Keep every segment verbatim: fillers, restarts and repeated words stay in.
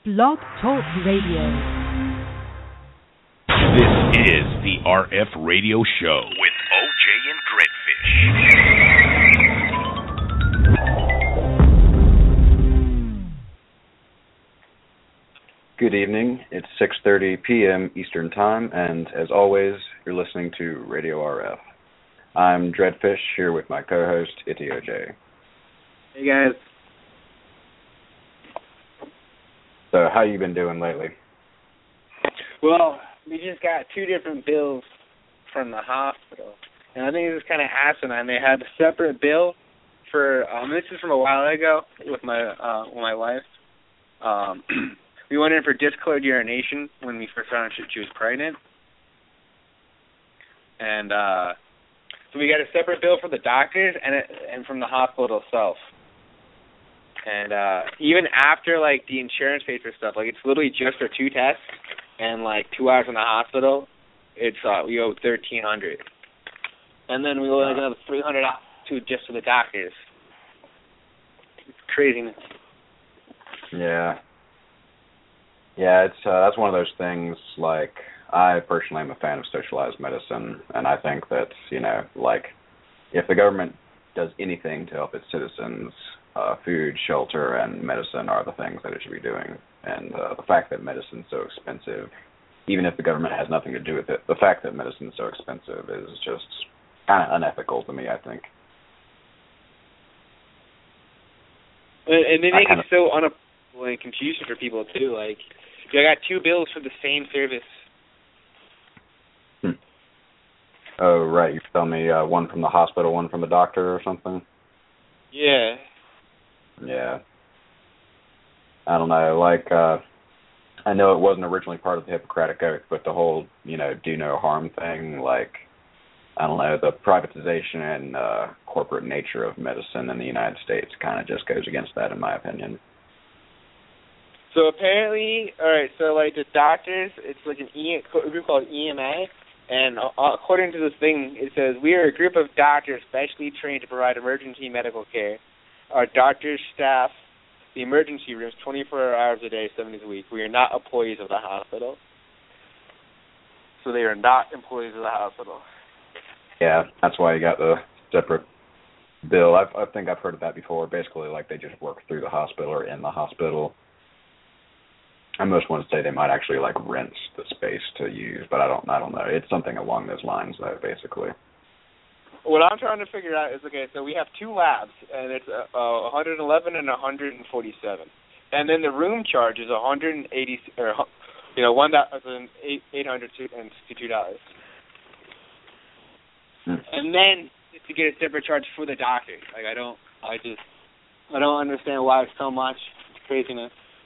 Blog Talk Radio. This is the R F Radio Show with O J and Dreadfish. Good evening. It's six thirty p.m. Eastern Time, and as always, you're listening to Radio R F. I'm Dreadfish, here with my co-host, Itty O J. Hey, guys. So, how you been doing lately? Well, we just got two different bills from the hospital, and I think it was kind of asinine. They had a separate bill for, um, this is from a while ago with my uh, with my wife. Um, we went in for discolored urination when we first found out she was pregnant, and uh, so we got a separate bill for the doctors and it, and from the hospital itself. And uh, even after, like, the insurance pays for stuff, like, it's literally just for two tests and, like, two hours in the hospital, it's, uh, we owe thirteen hundred dollars. And then we owe, like, another three hundred dollars to just for the doctors. It's craziness. Yeah. Yeah, it's uh, that's one of those things, like, I personally am a fan of socialized medicine, and I think that, you know, like, if the government does anything to help its citizens, Uh, food, shelter, and medicine are the things that it should be doing. And uh, the fact that medicine's so expensive, even if the government has nothing to do with it, the fact that medicine's so expensive is just kind of unethical to me, I think. And, and they make it so unaffordable and confusing for people, too. Like, I got two bills for the same service. Hmm. Oh, right. You tell me uh, one from the hospital, one from the doctor or something? Yeah. Yeah. I don't know, like, uh, I know it wasn't originally part of the Hippocratic Oath, but the whole, you know, do no harm thing, like, I don't know, the privatization and uh, corporate nature of medicine in the United States kind of just goes against that, in my opinion. So apparently, all right, so, like, the doctors, it's like an e- a group called E M A, and uh, according to this thing, it says, we are a group of doctors specially trained to provide emergency medical care. Our doctors staff the emergency rooms twenty-four hours a day, seven days a week. We are not employees of the hospital. So they are not employees of the hospital. Yeah, that's why you got the separate bill. I've, I think I've heard of that before. Basically, like, they just work through the hospital or in the hospital. I most want to say they might actually, like, rent the space to use, but I don't I don't know. It's something along those lines, though, basically. What I'm trying to figure out is, okay, so we have two labs, and it's uh, uh, one hundred eleven and one hundred forty-seven. And then the room charge is one hundred eighty, or, you know, one thousand eight hundred sixty-two dollars. Hmm. And then to get a separate charge for the doctor. Like, I don't, I just, I don't understand why it's so much. It's craziness.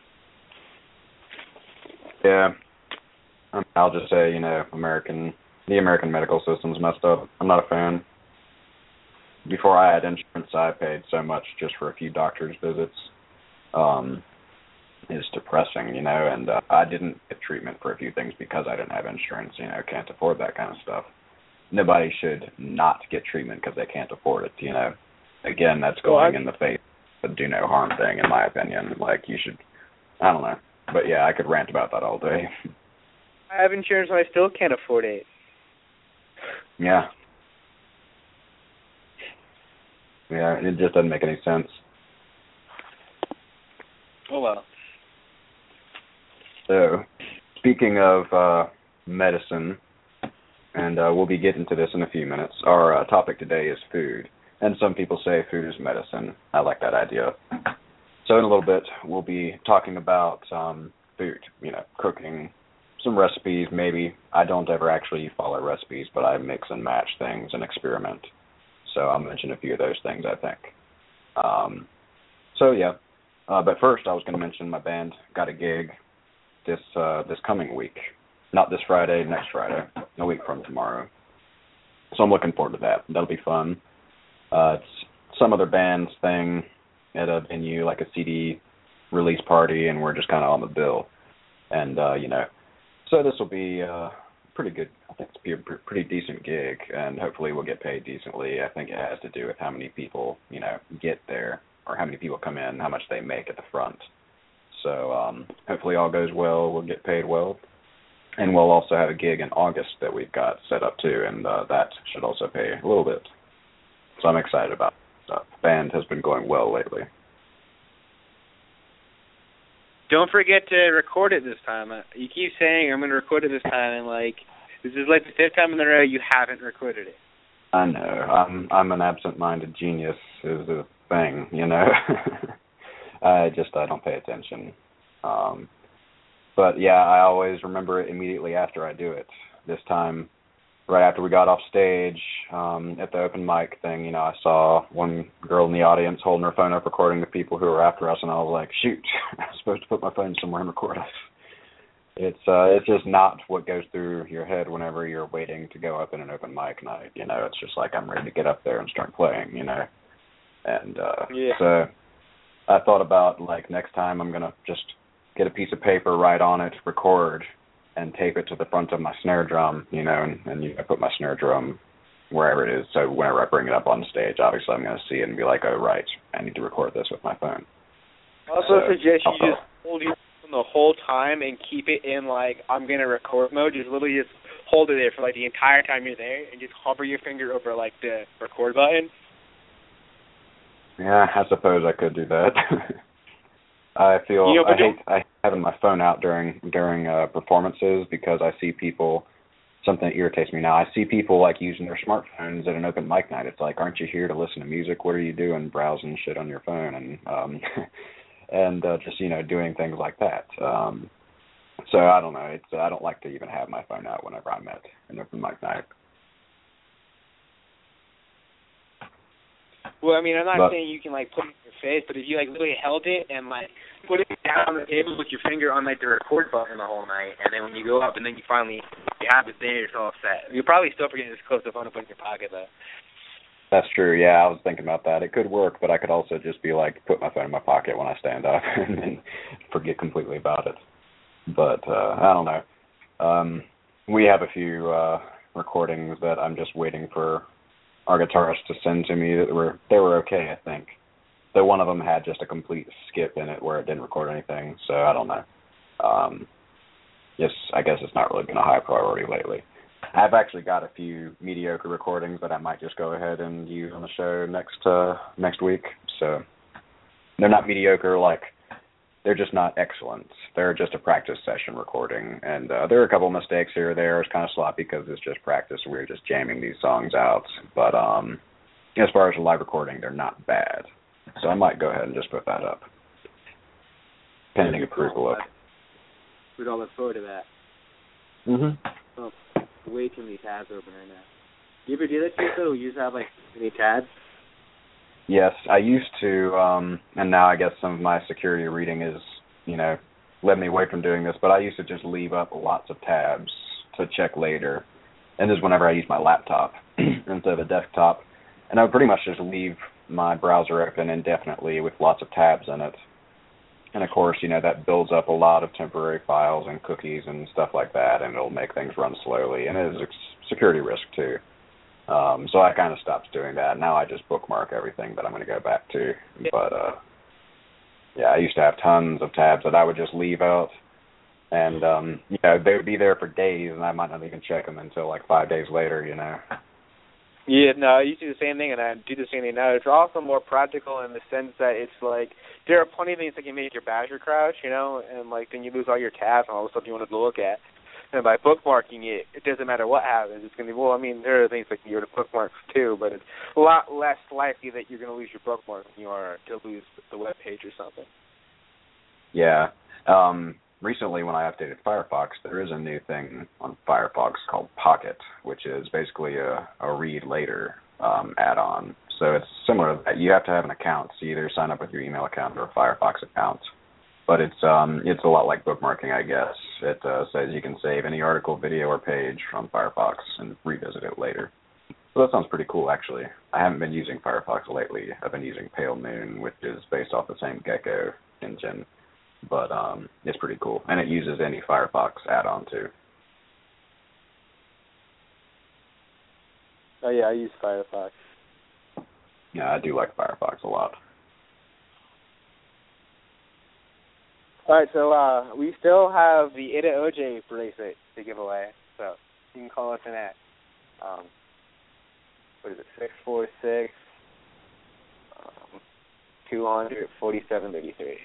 Yeah. I'll just say, you know, American, the American medical system's messed up. I'm not a fan. Before I had insurance, I paid so much just for a few doctor's visits. Um, it's depressing, you know, and uh, I didn't get treatment for a few things because I didn't have insurance, you know, can't afford that kind of stuff. Nobody should not get treatment because they can't afford it, you know. Again, that's going well, in the face of the do no harm thing, in my opinion. Like, you should, I don't know. But, yeah, I could rant about that all day. I have insurance and I still can't afford it. Yeah. Yeah, it just doesn't make any sense. Oh, well. So, speaking of uh, medicine, and uh, we'll be getting to this in a few minutes, our uh, topic today is food. And some people say food is medicine. I like that idea. So in a little bit, we'll be talking about um, food, you know, cooking, some recipes maybe. I don't ever actually follow recipes, but I mix and match things and experiment. So I'll mention a few of those things, I think. Um, so, yeah. Uh, but first, I was going to mention my band got a gig this uh, this coming week. Not this Friday, next Friday, a week from tomorrow. So I'm looking forward to that. That'll be fun. Uh, it's some other band's thing at a venue, like a C D release party, and we're just kind of on the bill. And, uh, you know, so this will be uh, pretty good. I think it's be a pr- pretty decent gig, and hopefully we'll get paid decently. I think it has to do with how many people, you know, get there, or how many people come in, how much they make at the front. So um, hopefully all goes well. We'll get paid well. And we'll also have a gig in August that we've got set up too, and uh, that should also pay a little bit. So I'm excited about stuff. The band has been going well lately. Don't forget to record it this time. You keep saying I'm going to record it this time, and like this is like the fifth time in a row you haven't recorded it. I know. I'm I'm an absent-minded genius is the thing, you know. I just I don't pay attention. Um, but yeah, I always remember it immediately after I do it. This time, right after we got off stage um, at the open mic thing, you know, I saw one girl in the audience holding her phone up recording the people who were after us, and I was like, shoot, I'm supposed to put my phone somewhere and record us. It's uh, it's just not what goes through your head whenever you're waiting to go up in an open mic night. You know, it's just like I'm ready to get up there and start playing. You know, and uh, yeah. so I thought about like next time I'm gonna just get a piece of paper, write on it, record, and tape it to the front of my snare drum. You know, and, and you know, put my snare drum wherever it is. So whenever I bring it up on stage, obviously I'm gonna see it and be like, oh right, I need to record this with my phone. Also so, suggest you also, just hold your the whole time and keep it in like I'm gonna record mode. Just literally just hold it there for like the entire time you're there and just hover your finger over like the record button. Yeah, I suppose I could do that. I feel you know, I hate I hate having my phone out during during uh, performances because I see people. Something that irritates me now. I see people like using their smartphones at an open mic night. It's like, aren't you here to listen to music? What are you doing, browsing shit on your phone? And um, and uh, just, you know, doing things like that. Um, so I don't know. It's I don't like to even have my phone out whenever I'm at an open mic night. Well, I mean, I'm not but, saying you can like put it in your face, but if you like literally held it and like put it down on the table with your finger on like the record button the whole night, and then when you go up and then you finally you have it there, it's all set. You'll probably still forget to just close the phone and put it in your pocket though. That's true. Yeah, I was thinking about that. It could work, but I could also just be like, put my phone in my pocket when I stand up and then forget completely about it. But uh, I don't know. Um, we have a few uh, recordings that I'm just waiting for our guitarist to send to me that were they were okay, I think. Though one of them had just a complete skip in it where it didn't record anything, so I don't know. Um, yes, I guess it's not really been a high priority lately. I've actually got a few mediocre recordings that I might just go ahead and use on the show next uh, next week. So they're not mediocre, like they're just not excellent. They're just a practice session recording, and uh, there are a couple of mistakes here or there. It's kind of sloppy because it's just practice. We're just jamming these songs out. But um, as far as a live recording, they're not bad. So I might go ahead and just put that up, pending approval of. We'd all look forward to that. Mhm. Oh, way too many tabs open right now. You ever do that shit though? You just have like many tabs? Yes, I used to, um, and now I guess some of my security reading is, you know, led me away from doing this, but I used to just leave up lots of tabs to check later. And this is whenever I use my laptop instead of a desktop. And I would pretty much just leave my browser open indefinitely with lots of tabs in it. And of course, you know, that builds up a lot of temporary files and cookies and stuff like that, and it'll make things run slowly. And it is a security risk too. Um, so I kind of stopped doing that. Now I just bookmark everything that I'm going to go back to. But, uh, yeah, I used to have tons of tabs that I would just leave out. And, um, you know, they would be there for days, and I might not even check them until, like, five days later, you know. Yeah, no, I used to do the same thing, and I do the same thing now. It's also more practical in the sense that it's like there are plenty of things that can make your browser crash, you know, and, like, then you lose all your tabs and all the stuff you wanted to look at. And by bookmarking it, it doesn't matter what happens. It's going to be, well, I mean, there are things that can go to bookmarks too, but it's a lot less likely that you're going to lose your bookmark than you are to lose the web page or something. Yeah. Um, recently, when I updated Firefox, there is a new thing on Firefox called Pocket, which is basically a, a read later um, add-on. So it's similar to that. You have to have an account, so either sign up with your email account or a Firefox account. But it's um it's a lot like bookmarking, I guess. It uh, says you can save any article, video, or page from Firefox and revisit it later. So that sounds pretty cool, actually. I haven't been using Firefox lately. I've been using Pale Moon, which is based off the same Gecko engine. But um it's pretty cool. And it uses any Firefox add-on, too. Oh, yeah, I use Firefox. Yeah, I do like Firefox a lot. All right, so uh, we still have the Ida O J bracelet to give away, so you can call us in at, um, what is it, six four six, two four seven, three three.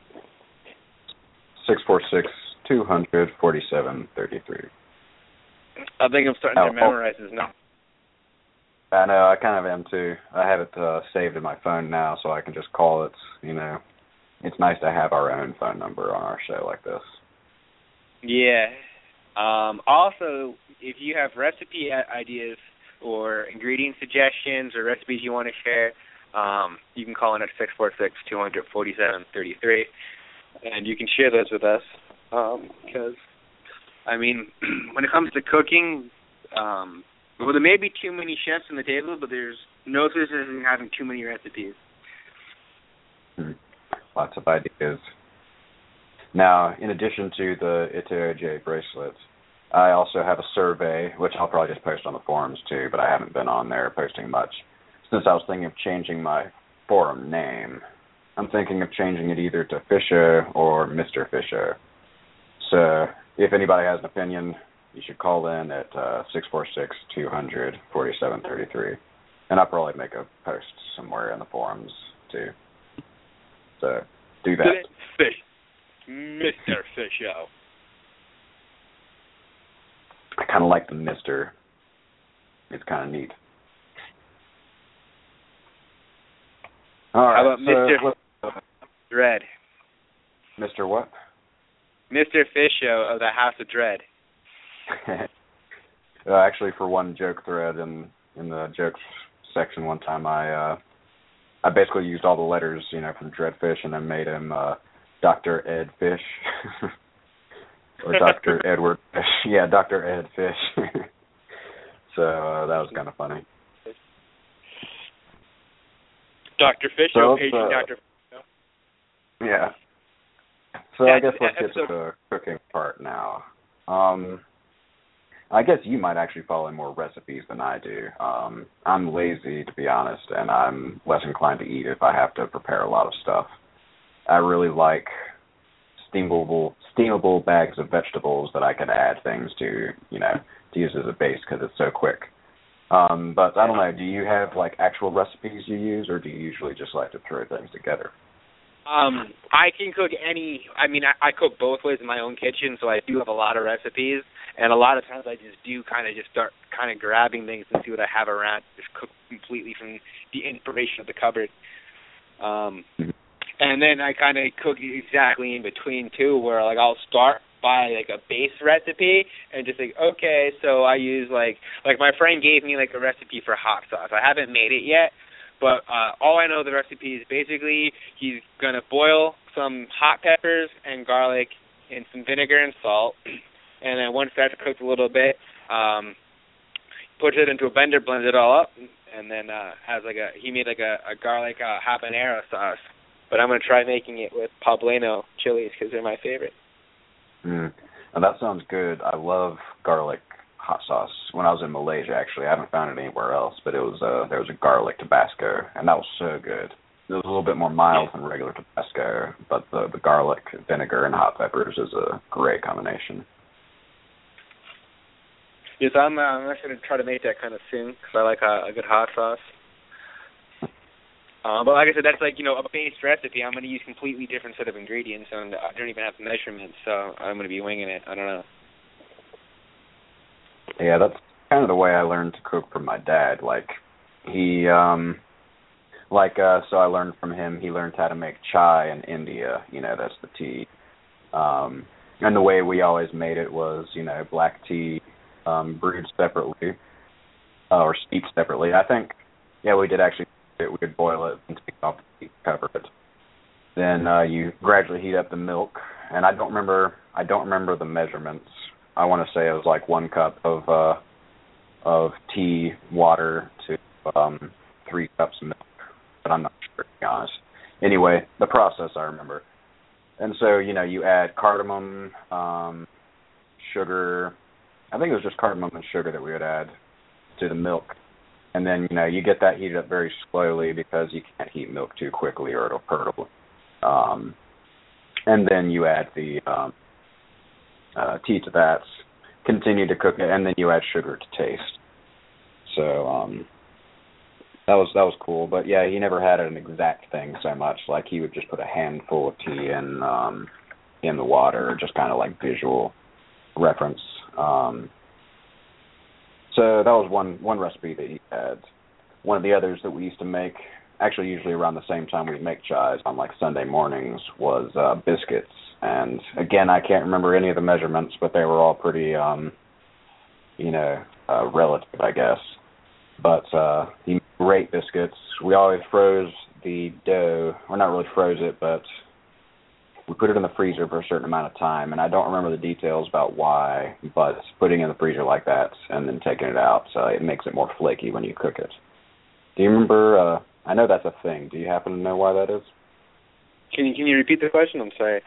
six four six, two four seven, three three. I think I'm starting oh, to memorize this now. I know, I kind of am too. I have it uh, saved in my phone now, so I can just call it, you know. It's nice to have our own phone number on our show like this. Yeah. Um, also, if you have recipe ideas or ingredient suggestions or recipes you want to share, um, you can call in at six four six, two four seven, three three, and you can share those with us. Um, because, I mean, when it comes to cooking, um, well, there may be too many chefs on the table, but there's no such thing as having too many recipes. Hmm. Lots of ideas. Now, in addition to the Ita O J bracelets, I also have a survey, which I'll probably just post on the forums too, but I haven't been on there posting much. Since I was thinking of changing my forum name, I'm thinking of changing it either to Fisher or Mister Fisher. So, if anybody has an opinion, you should call in at uh, six four six, two four seven, three three. And I'll probably make a post somewhere in the forums too. So, do that. Fish. Mister Fisher. I kind of like the Mister It's kind of neat. All right. How about so Mister Dread? Mister what? Mister Fisher of the House of Dread. uh, actually, for one joke thread in in the jokes section one time, I uh, I basically used all the letters, you know, from Dreadfish, and then made him uh, Doctor Ed Fish or Doctor Edward Fish. Yeah, Doctor Ed Fish. So uh, that was kind of funny. Doctor Fish, so paging uh, Doctor Yeah. So yeah, I guess let's get episode. to the cooking part now. Um, I guess you might actually follow more recipes than I do. Um, I'm lazy, to be honest, and I'm less inclined to eat if I have to prepare a lot of stuff. I really like steamable, steamable bags of vegetables that I can add things to, you know, to use as a base because it's so quick. Um, but I don't know, do you have, like, actual recipes you use, or do you usually just like to throw things together? Um, I can cook any, I mean, I, I cook both ways in my own kitchen, so I do have a lot of recipes, and a lot of times I just do kind of just start kind of grabbing things and see what I have around, just cook completely from the inspiration of the cupboard. Um, mm-hmm. And then I kind of cook exactly in between, too, where, like, I'll start by, like, a base recipe and just think, okay, so I use, like, like my friend gave me, like, a recipe for hot sauce. I haven't made it yet. But uh, all I know the recipe is basically he's going to boil some hot peppers and garlic in some vinegar and salt. And then once that's cooked a little bit, um, puts it into a blender, blends it all up, and then uh, has like a, he made like a, a garlic uh, habanero sauce. But I'm going to try making it with poblano chilies because they're my favorite. Mm. Now that sounds good. I love garlic hot sauce. When I was in Malaysia, actually, I haven't found it anywhere else, but it was uh, there was a garlic Tabasco, and that was so good. It was a little bit more mild than regular Tabasco, but the, the garlic, vinegar, and hot peppers is a great combination. Yes, I'm, uh, I'm actually going to try to make that kind of soon because I like a, a good hot sauce. Um, but like I said, that's like, you know, a base recipe. I'm going to use completely different set of ingredients, and I don't even have the measurements, so I'm going to be winging it. I don't know. Yeah, that's kind of the way I learned to cook from my dad. Like, he, um, like, uh, so I learned from him, he learned how to make chai in India, you know, that's the tea. Um, and the way we always made it was, you know, black tea, um, brewed separately, uh, or steeped separately. I think, yeah, we did actually, we would boil it and take off the tea, cover it. Then uh, you gradually heat up the milk, and I don't remember, I don't remember the measurements. I want to say it was like one cup of uh, of tea, water to um, three cups of milk, but I'm not sure, to be honest. Anyway, the process I remember. And so, you know, you add cardamom, um, sugar. I think it was just cardamom and sugar that we would add to the milk. And then, you know, you get that heated up very slowly because you can't heat milk too quickly or it'll curdle. Um, and then you add the um, uh, tea to that, continue to cook it, and then you add sugar to taste. So um, that was that was cool. But yeah, he never had an exact thing so much. Like he would just put a handful of tea in um, in the water, just kind of like visual reference. Um, so that was one one recipe that he had. One of the others that we used to make, actually usually around the same time we'd make chais on like Sunday mornings, was uh, biscuits. And again, I can't remember any of the measurements, but they were all pretty, um, you know, uh, relative, I guess. But uh, he made great biscuits. We always froze the dough, or not really froze it, but we put it in the freezer for a certain amount of time. And I don't remember the details about why, but putting it in the freezer like that and then taking it out, uh, it makes it more flaky when you cook it. Do you remember? Uh, I know that's a thing. Do you happen to know why that is? Can you can you repeat the question? I'm sorry.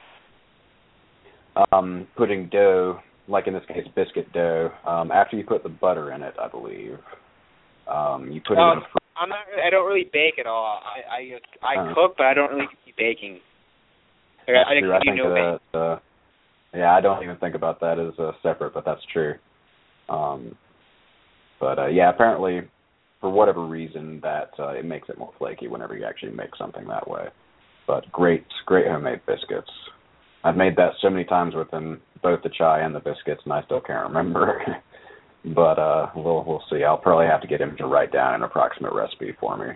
Um, putting dough, like in this case, biscuit dough, um, after you put the butter in it, I believe. Um, you put um, it in a fr- I'm not. I don't really bake at all. I I, I uh, cook, but I don't really keep baking. Like, I, I, true. I you think know that. Uh, yeah, I don't even think about that as uh, separate, but that's true. Um, but uh, yeah, apparently, for whatever reason, that uh, it makes it more flaky whenever you actually make something that way. But great, great homemade biscuits. I've made that so many times with him, both the chai and the biscuits, and I still can't remember. But uh, we'll we'll see. I'll probably have to get him to write down an approximate recipe for me.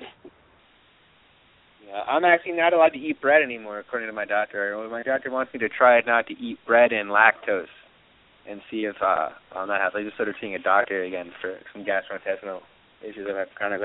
Yeah, I'm actually not allowed to eat bread anymore, according to my doctor. My doctor wants me to try not to eat bread and lactose, and see if uh, I'm not happy. I just started seeing a doctor again for some gastrointestinal issues I've had chronically.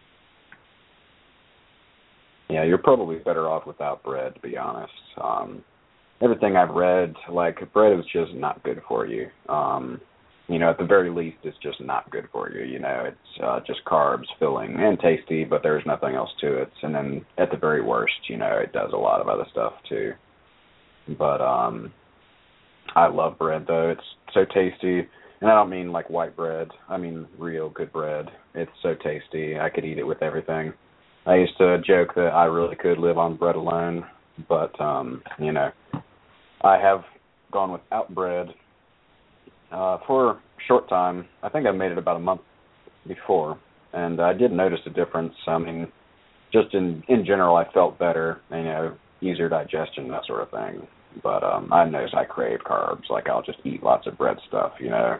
Yeah, you're probably better off without bread, to be honest. Um, everything I've read, like, bread is just not good for you. Um, you know, at the very least, it's just not good for you. You know, it's uh, just carbs, filling, and tasty, but there's nothing else to it. And then at the very worst, you know, it does a lot of other stuff, too. But um, I love bread, though. It's so tasty. And I don't mean, like, white bread. I mean real good bread. It's so tasty. I could eat it with everything. I used to joke that I really could live on bread alone, but, um, you know, I have gone without bread uh, for a short time. I think I made it about a month before, and I did notice a difference. I mean, just in, in general, I felt better, you know, easier digestion, that sort of thing. But um, I notice I crave carbs. Like, I'll just eat lots of bread stuff, you know.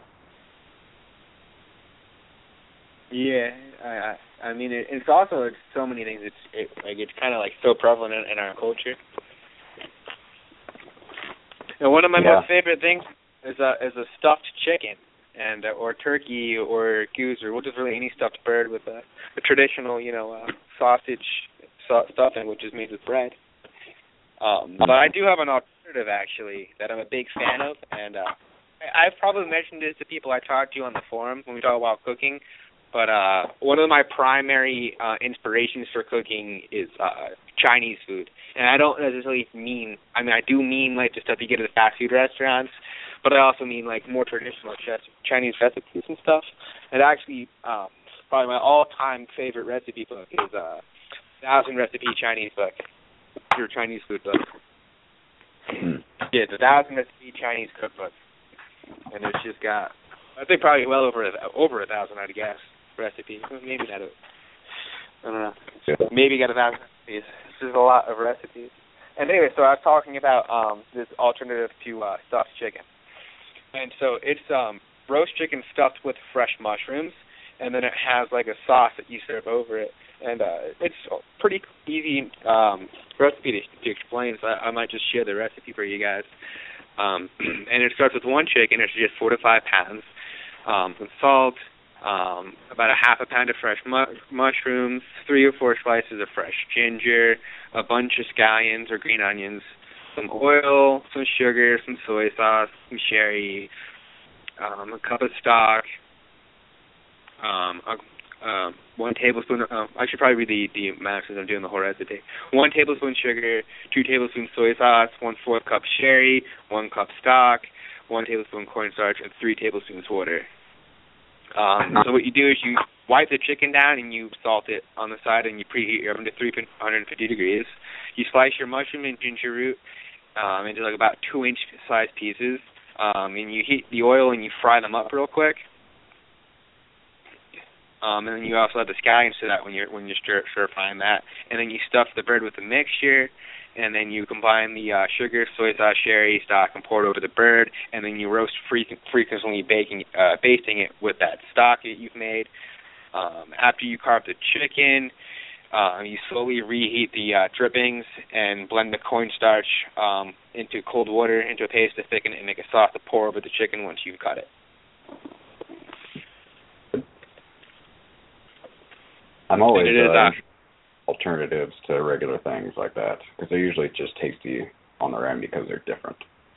Yeah, I, I I mean, it, it's also it's so many things. It's it, like it's kind of like so prevalent in, in our culture. And one of my yeah. most favorite things is a is a stuffed chicken, and uh, or turkey or goose or well, just really any stuffed bird with a, a traditional, you know, uh, sausage so, stuffing, which is made with bread. Um, but I do have an alternative actually that I'm a big fan of, and uh, I've probably mentioned this to people I talk to on the forum when we talk about cooking. But uh, one of my primary uh, inspirations for cooking is uh, Chinese food. And I don't necessarily mean, I mean, I do mean like the stuff you get at the fast food restaurants, but I also mean like more traditional Chinese recipes and stuff. And actually, um, probably my all-time favorite recipe book is uh, Thousand Recipe Chinese Book, your Chinese food book. Yeah, the Thousand Recipe Chinese Cookbook. And it's just got, I think probably well over a, over a thousand, I'd guess. Recipes, maybe not. A, I don't know. Maybe got a thousand recipes. This is a lot of recipes. And anyway, so I was talking about um, this alternative to uh, stuffed chicken, and so it's um, roast chicken stuffed with fresh mushrooms, and then it has like a sauce that you serve over it, and uh, it's a pretty easy um, recipe to, to explain. So I, I might just share the recipe for you guys. Um, and it starts with one chicken. It's just four to five pounds, um, with salt. Um, about a half a pound of fresh mu- mushrooms, three or four slices of fresh ginger, a bunch of scallions or green onions, some oil, some sugar, some soy sauce, some sherry, um, a cup of stock, um, a, uh, one tablespoon. Uh, I should probably read the, the amount since I'm doing the whole recipe. One tablespoon sugar, two tablespoons soy sauce, one fourth cup sherry, one cup stock, one tablespoon cornstarch, and three tablespoons water. Um, so what you do is you wipe the chicken down and you salt it on the side and you preheat your oven to three hundred fifty degrees. You slice your mushroom and ginger root um, into like about two inch size pieces, um, and you heat the oil and you fry them up real quick. Um, and then you also have the scallions to that when you're when you're stir, stir frying that, and then you stuff the bird with the mixture, and then you combine the uh, sugar, soy sauce, sherry stock, and pour it over the bird, and then you roast fre- frequently baking, uh, basting it with that stock that you've made. Um, after you carve the chicken, uh, you slowly reheat the uh, drippings and blend the cornstarch um, into cold water into a paste to thicken it and make a sauce to pour over the chicken once you've cut it. I'm always it is, uh, uh, alternatives to regular things like that because they're usually just tasty on their own because they're different.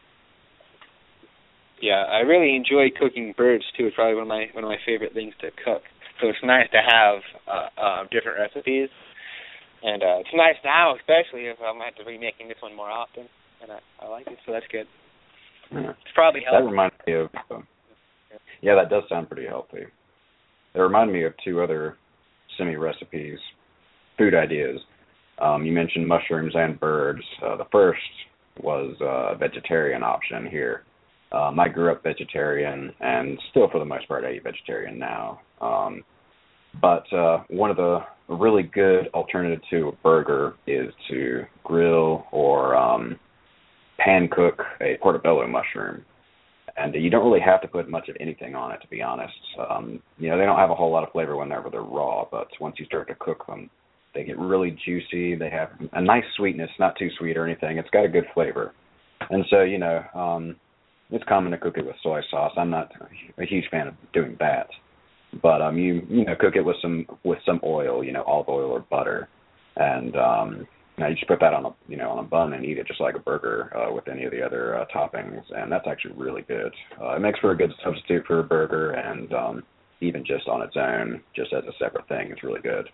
Yeah, I really enjoy cooking birds too. It's probably one of my one of my favorite things to cook. So it's nice to have uh, uh, different recipes, and uh, it's nice now, especially if I'm going to have to be making this one more often, and I, I like it, so that's good. Yeah. It's probably healthy. That reminds me of um, yeah, that does sound pretty healthy. It reminded me of two other semi-recipes, food ideas. Um, you mentioned mushrooms and birds. Uh, the first was a vegetarian option here. Um, I grew up vegetarian and still, for the most part, I eat vegetarian now. Um, but uh, one of the really good alternative to a burger is to grill or um, pan cook a portobello mushroom. And you don't really have to put much of anything on it, to be honest. Um, you know, they don't have a whole lot of flavor whenever they're raw, but once you start to cook them, they get really juicy. They have a nice sweetness, not too sweet or anything. It's got a good flavor. And so, you know, um, it's common to cook it with soy sauce. I'm not a huge fan of doing that. But um, you you know, cook it with some with some oil, you know, olive oil or butter, and um, Now you just put that on a you know on a bun and eat it just like a burger uh, with any of the other uh, toppings, and that's actually really good. Uh, it makes for a good substitute for a burger, and um, even just on its own, just as a separate thing, it's really good.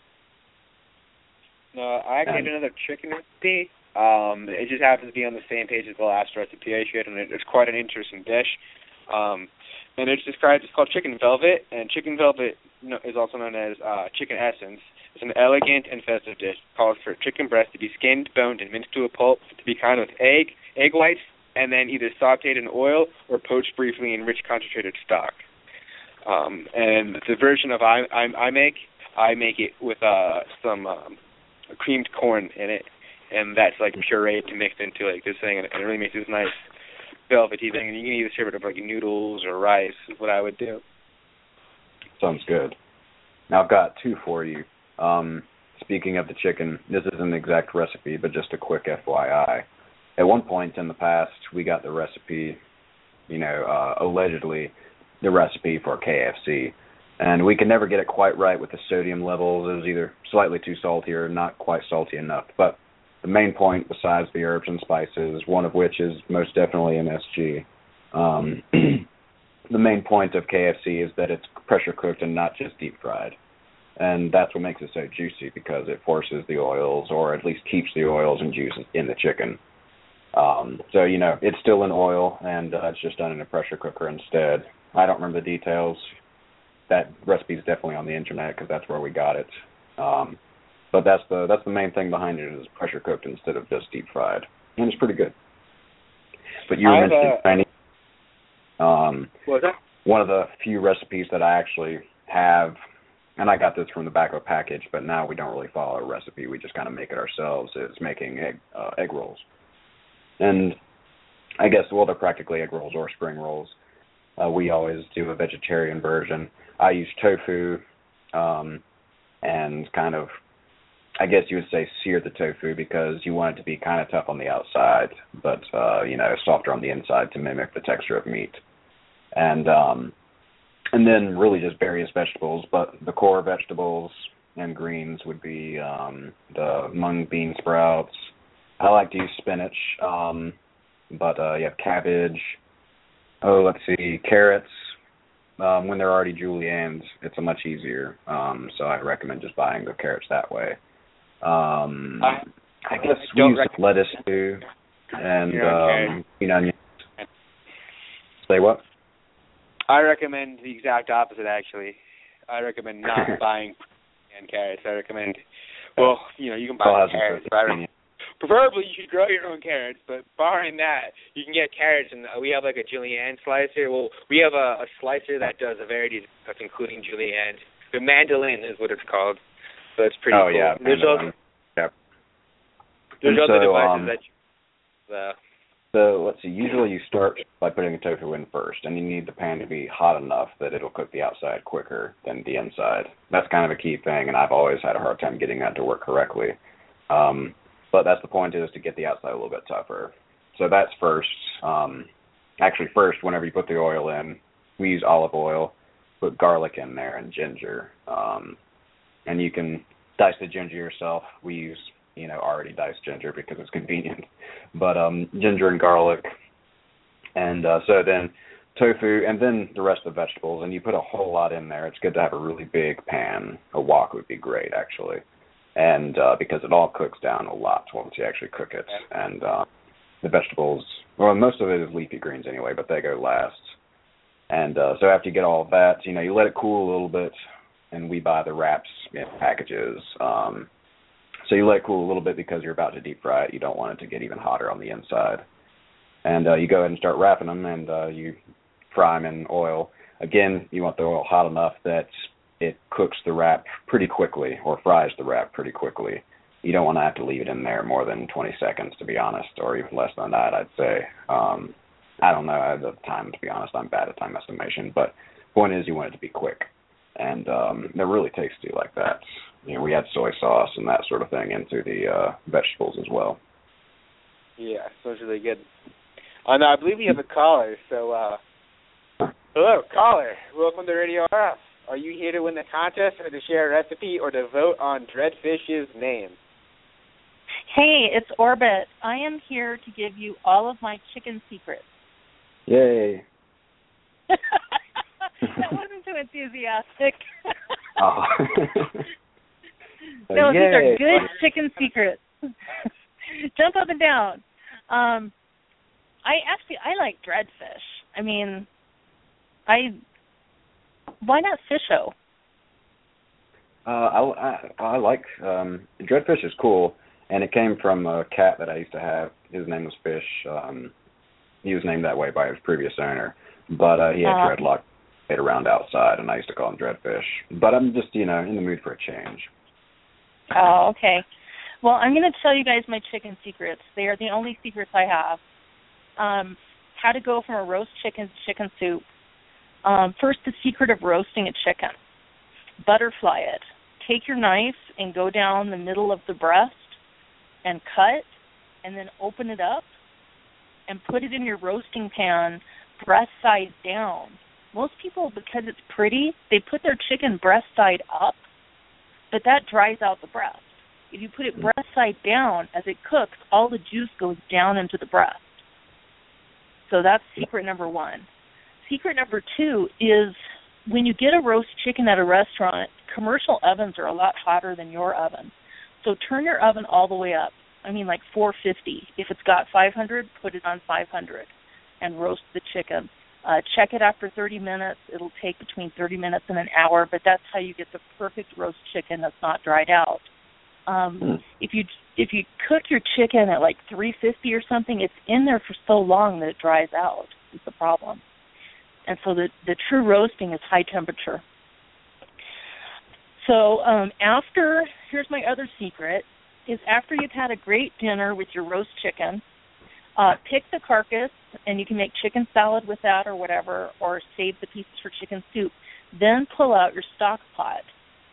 No, I actually had another chicken recipe. Um, it just happens to be on the same page as the last recipe I shared, and it, it's quite an interesting dish. Um, and it's described, it's called chicken velvet, and chicken velvet is also known as uh, chicken essence. It's an elegant and festive dish. It calls for chicken breast to be skinned, boned, and minced to a pulp, to be kind with egg, egg whites, and then either sautéed in oil or poached briefly in rich concentrated stock. Um, and the version of I, I, I make, I make it with uh, some um, creamed corn in it, and that's like pureed to mix into like this thing, and it really makes this nice velvety thing. And you can either serve it with like noodles or rice, is what I would do. Sounds good. Now I've got two for you. Um, speaking of the chicken, this isn't an exact recipe, but just a quick F Y I. At one point in the past, we got the recipe, you know, uh, allegedly the recipe for K F C, and we could never get it quite right with the sodium levels. It was either slightly too salty or not quite salty enough. But the main point, besides the herbs and spices, one of which is most definitely M S G, um, the main point of K F C is that it's pressure cooked and not just deep fried. And that's what makes it so juicy, because it forces the oils, or at least keeps the oils and juices in the chicken. Um, so, you know, it's still in oil, and uh, it's just done in a pressure cooker instead. I don't remember the details. That recipe is definitely on the internet, because that's where we got it. Um, but that's the that's the main thing behind it, is pressure cooked instead of just deep fried, and it's pretty good. But you were mentioning Chinese. Um, what was that? One of the few recipes that I actually have. And I got this from the back of a package, but now we don't really follow a recipe. We just kind of make it ourselves. It's making egg uh, egg rolls. And I guess, well, they're practically egg rolls or spring rolls. Uh, we always do a vegetarian version. I use tofu um, and kind of, I guess you would say, sear the tofu, because you want it to be kind of tough on the outside, but, uh, you know, softer on the inside to mimic the texture of meat. And, um And then really just various vegetables, but the core vegetables and greens would be um, the mung bean sprouts. I like to use spinach, um, but uh, you have cabbage. Oh, let's see, carrots. Um, when they're already juliennes, it's a much easier. Um, so I recommend just buying the carrots that way. Um, I, I guess I we use rec- lettuce too, and yeah, um, green onions. Say what? I recommend the exact opposite, actually. I recommend not buying and carrots. I recommend, well, you know, you can buy Well, carrots, but I, re- preferably you should grow your own carrots, but barring that, you can get carrots, and we have like a julienne slicer. Well, we have a, a slicer that does a variety of including julienne. The mandolin is what it's called, so it's pretty oh, cool. yeah, there's mandolin. also, Yep. there's And other so, devices um, that you, uh, So let's see. Usually you start by putting the tofu in first, and you need the pan to be hot enough that it'll cook the outside quicker than the inside. That's kind of a key thing, and I've always had a hard time getting that to work correctly. Um, but that's the point, is to get the outside a little bit tougher. So that's first. Um, actually, first, whenever you put the oil in, we use olive oil, put garlic in there, and ginger. Um, and you can dice the ginger yourself. We use you know, already diced ginger because it's convenient. But um, ginger and garlic. And uh, so then tofu, and then the rest of the vegetables. And you put a whole lot in there. It's good to have a really big pan. A wok would be great, actually. And uh, because it all cooks down a lot once you actually cook it. And uh, the vegetables, well, most of it is leafy greens anyway, but they go last. And uh, so after you get all of that, you know, you let it cool a little bit. And we buy the wraps in packages. Um So you let it cool a little bit because you're about to deep fry it. You don't want it to get even hotter on the inside. And uh, you go ahead and start wrapping them, and uh, you fry them in oil. Again, you want the oil hot enough that it cooks the wrap pretty quickly, or fries the wrap pretty quickly. You don't want to have to leave it in there more than twenty seconds, to be honest, or even less than that, I'd say. Um, I don't know the time, to be honest. I'm bad at time estimation. But the point is, you want it to be quick. And um, they're really tasty like that. You know, we add soy sauce and that sort of thing into the uh, vegetables as well. Yeah, sounds really good. Uh, now, I believe we have a caller. So, uh, hello, caller. Welcome to Radio R F. Are you here to win the contest, or to share a recipe, or to vote on Dreadfish's name? Hey, it's Orbit. I am here to give you all of my chicken secrets. Yay. That wasn't too enthusiastic. Oh. No, Yay. these are good chicken secrets. Jump up and down. Um, I actually, I like dreadfish. I mean, I, why not fish-o? Uh, I, I, I like, um, dreadfish is cool, and it came from a cat that I used to have. His name was Fish. Um, he was named that way by his previous owner, but uh, he had uh, dreadlock made around outside, and I used to call him Dreadfish. But I'm just, you know, in the mood for a change. Oh, okay. Well, I'm going to tell you guys my chicken secrets. They are the only secrets I have. Um, how to go from a roast chicken to chicken soup. Um, first, the secret of roasting a chicken. Butterfly it. Take your knife and go down the middle of the breast and cut, and then open it up and put it in your roasting pan breast side down. Most people, because it's pretty, they put their chicken breast side up, but that dries out the breast. If you put it breast side down, as it cooks, all the juice goes down into the breast. So that's secret number one. Secret number two is when you get a roast chicken at a restaurant, commercial ovens are a lot hotter than your oven. So turn your oven all the way up. I mean, like four fifty. If it's got five hundred, put it on five hundred and roast the chicken. Uh, check it after thirty minutes. It'll take between thirty minutes and an hour, but that's how you get the perfect roast chicken that's not dried out. Um, mm. If you if you cook your chicken at like three fifty or something, it's in there for so long that it dries out. Is the problem. And so the the true roasting is high temperature. So um, after, here's my other secret, is after you've had a great dinner with your roast chicken, uh, pick the carcass, and you can make chicken salad with that or whatever, or save the pieces for chicken soup. Then pull out your stock pot.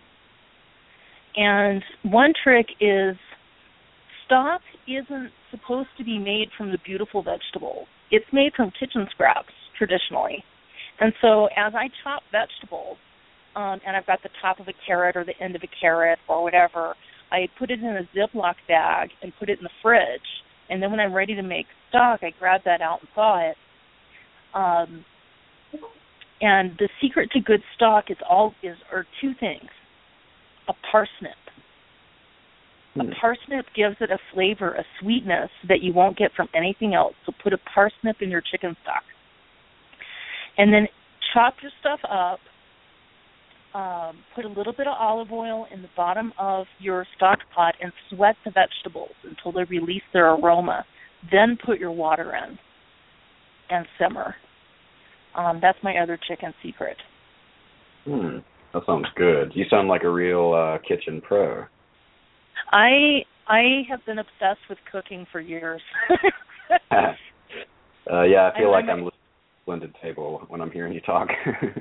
And one trick is stock isn't supposed to be made from the beautiful vegetables. It's made from kitchen scraps, traditionally. And so as I chop vegetables, um, and I've got the top of a carrot or the end of a carrot or whatever, I put it in a Ziploc bag and put it in the fridge. And then when I'm ready to make stock, I grab that out and thaw it. Um, and the secret to good stock is all is are two things. A parsnip. Mm. A parsnip gives it a flavor, a sweetness that you won't get from anything else. So put a parsnip in your chicken stock. And then chop your stuff up, um, put a little bit of olive oil in the bottom of your stock pot and sweat the vegetables until they release their aroma. Then put your water in and simmer. Um, that's my other chicken secret. Hmm, that sounds good. You sound like a real uh, kitchen pro. I I have been obsessed with cooking for years. uh, yeah, I feel I, like I'm listening to a blended table when I'm hearing you talk.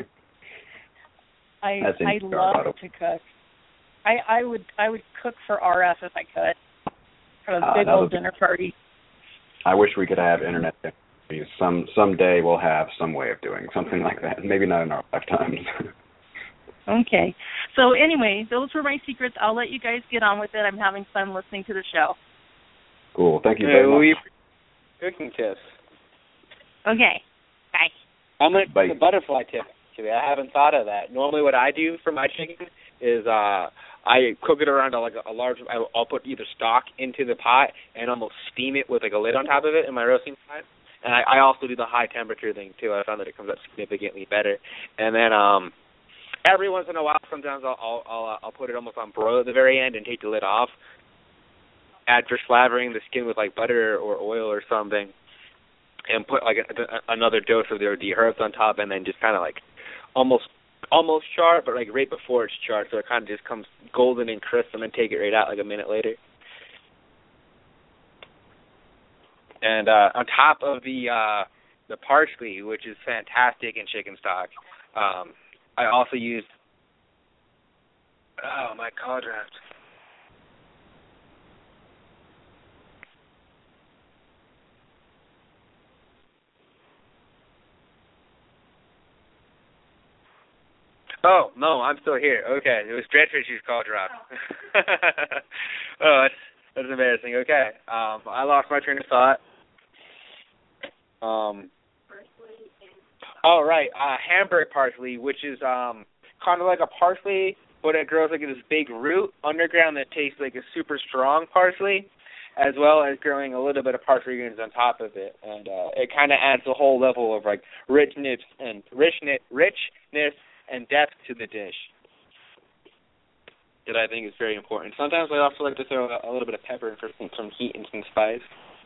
I I love to cook. I, I would I would cook for R F if I could. Have a Uh, big that old would be- dinner party. I wish we could have internet. Some someday we'll have some way of doing something like that. Maybe not in our lifetimes. Okay. So anyway, those were my secrets. I'll let you guys get on with it. I'm having fun listening to the show. Cool. Thank you Hey, very we much. cooking tips. Okay. Bye. I'm gonna Bye. do the butterfly tip. Actually, I haven't thought of that. Normally, what I do for my chicken is uh, I cook it around a, like a, a large. I'll, I'll put either stock into the pot and almost steam it with like a lid on top of it in my roasting pot. And I, I also do the high temperature thing too. I found that it comes out significantly better. And then um, every once in a while, sometimes I'll I'll I'll, uh, I'll put it almost on broil at the very end and take the lid off. Add for flavoring the skin with like butter or oil or something, and put like a, a, another dose of the, the herbs on top, and then just kind of like almost almost char, but like right before it's charred, so it kind of just comes golden and crisp, and then take it right out like a minute later. And uh, on top of the uh, the parsley, which is fantastic in chicken stock, um, I also used oh my call draft. Oh, no, I'm still here. Okay, it was Dreadfish's call drop. oh, that's, that's embarrassing. Okay, um, I lost my train of thought. Um, oh, right, uh, Hamburg parsley, which is um, kind of like a parsley, but it grows like this big root underground that tastes like a super strong parsley, as well as growing a little bit of parsley greens on top of it. And uh, it kind of adds a whole level of like richness and richness, richness and depth to the dish that I think is very important. Sometimes I also like to throw a, a little bit of pepper for some, some heat and some spice.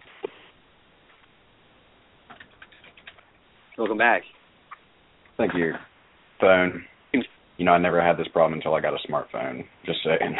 Welcome back. Thank you. Phone. You know, I never had this problem until I got a smartphone. Just saying.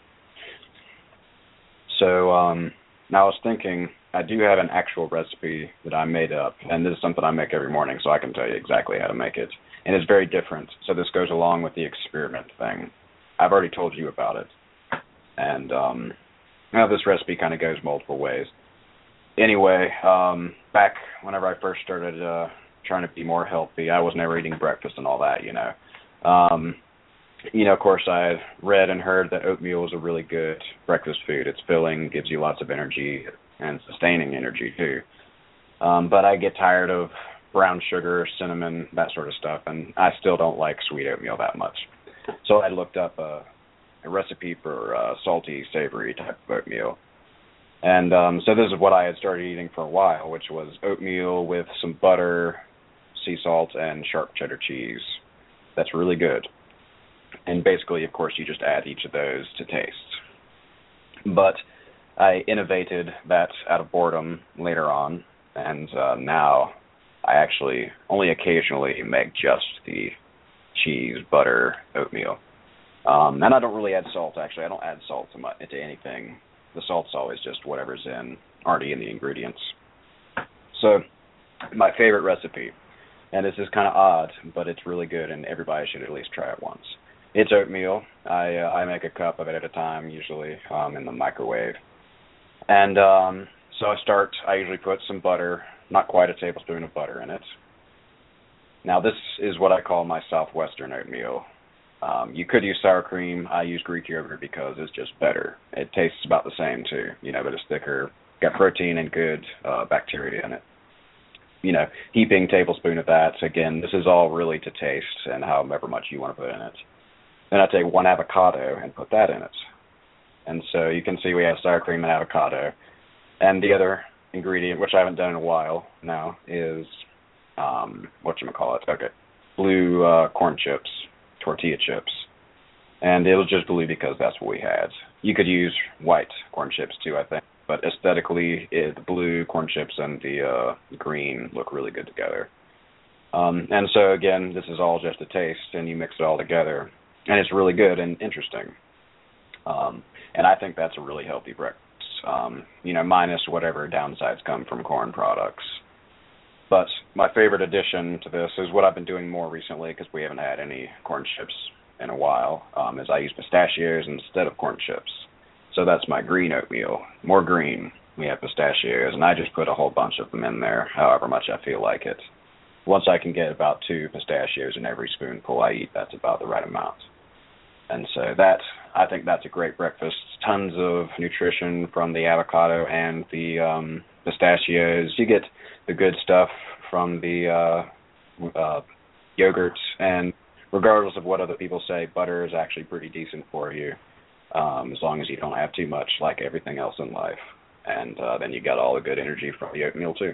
so, um, now I was thinking, I do have an actual recipe that I made up, and this is something I make every morning, so I can tell you exactly how to make it. And it's very different, so this goes along with the experiment thing. I've already told you about it. And um, now this recipe kind of goes multiple ways. Anyway, um, back whenever I first started uh, trying to be more healthy, I was never eating breakfast and all that, you know. Um, you know, of course, I had read and heard that oatmeal is a really good breakfast food. It's filling, gives you lots of energy, and sustaining energy, too. Um, but I get tired of brown sugar, cinnamon, that sort of stuff, and I still don't like sweet oatmeal that much. So I looked up a, a recipe for uh, salty, savory type of oatmeal. And um, so this is what I had started eating for a while, which was oatmeal with some butter, sea salt, and sharp cheddar cheese. That's really good. And basically, of course, you just add each of those to taste. But I innovated that out of boredom later on, and uh, now I actually only occasionally make just the cheese, butter, oatmeal. Um, and I don't really add salt, actually. I don't add salt to, my, to anything. The salt's always just whatever's in, already in the ingredients. So my favorite recipe, and this is kind of odd, but it's really good, and everybody should at least try it once. It's oatmeal. I uh, I make a cup of it at a time, usually um, in the microwave. And um, so I start, I usually put some butter, not quite a tablespoon of butter in it. Now this is what I call my Southwestern oatmeal. Um, you could use sour cream. I use Greek yogurt because it's just better. It tastes about the same too, you know, but it's thicker, got protein and good uh, bacteria in it. You know, heaping tablespoon of that. Again, this is all really to taste and however much you want to put in it. Then I take one avocado and put that in it. And so you can see we have sour cream and avocado. And the other ingredient, which I haven't done in a while now, is, um, whatchamacallit, okay, blue uh, corn chips, tortilla chips. And it was just blue because that's what we had. You could use white corn chips too, I think. But aesthetically, it, the blue corn chips and the uh, green look really good together. Um, and so, again, this is all just a taste, and you mix it all together. And it's really good and interesting. Um, and I think that's a really healthy breakfast, um, you know, minus whatever downsides come from corn products. But my favorite addition to this is what I've been doing more recently, because we haven't had any corn chips in a while, um, is I use pistachios instead of corn chips. So that's my green oatmeal. More green. We have pistachios, and I just put a whole bunch of them in there, however much I feel like it. Once I can get about two pistachios in every spoonful I eat, that's about the right amount. And so that, I think that's a great breakfast. Tons of nutrition from the avocado and the um, pistachios. You get the good stuff from the uh, uh, yogurt, and regardless of what other people say, butter is actually pretty decent for you, um, as long as you don't have too much, like everything else in life. And uh, then you got all the good energy from the oatmeal, too.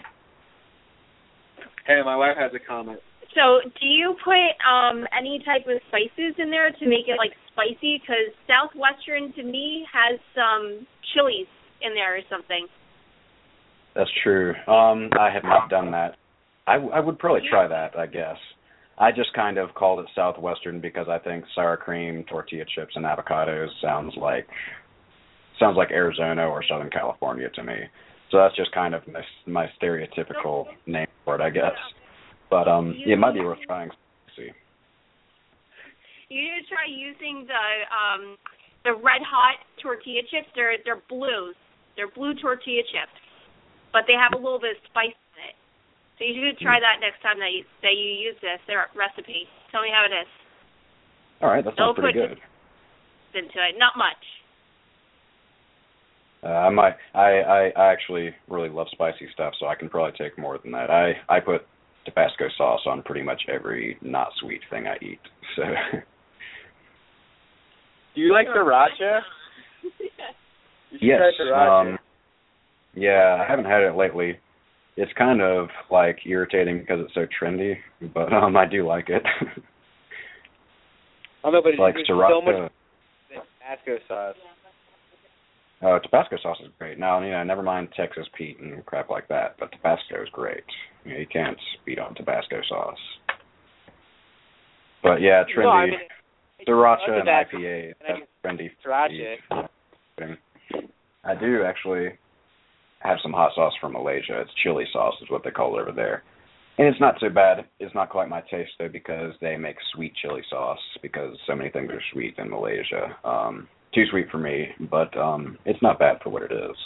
Hey, my wife has a comment. So do you put um, any type of spices in there to make it, like, spicy? Because Southwestern, to me, has some chilies in there or something. That's true. Um, I have not done that. I, I would probably try that, I guess. I just kind of called it Southwestern because I think sour cream, tortilla chips, and avocados sounds like sounds like Arizona or Southern California to me. So that's just kind of my, my stereotypical name for it, I guess. But um, yeah, it might be worth trying. See. You need to try using the um, the red hot tortilla chips. They're they're blues. They're blue tortilla chips, but they have a little bit of spice in it. So you should try that next time that you, that you use this their recipe. Tell me how it is. All right, that sounds Don't pretty put good. Into it, not much. Uh, I might. I, I I actually really love spicy stuff, so I can probably take more than that. I I put Tabasco sauce on pretty much every not sweet thing I eat. So. Do you like sriracha? Yes. Sriracha. Um, yeah, I haven't had it lately. It's kind of like irritating because it's so trendy, but um, I do like it. I don't know, but it's like like sriracha. so much Tabasco sauce. Oh, Tabasco sauce is great. Now, you know, never mind Texas Pete and crap like that, but Tabasco is great. You know, you can't beat on Tabasco sauce. But yeah, trendy. No, I mean, Sriracha and I Tabasco. P A, that's trendy. Sriracha. I do actually have some hot sauce from Malaysia. It's chili sauce is what they call it over there. And it's not so bad. It's not quite my taste, though, because they make sweet chili sauce because so many things are sweet in Malaysia. Um, too sweet for me, but um, it's not bad for what it is.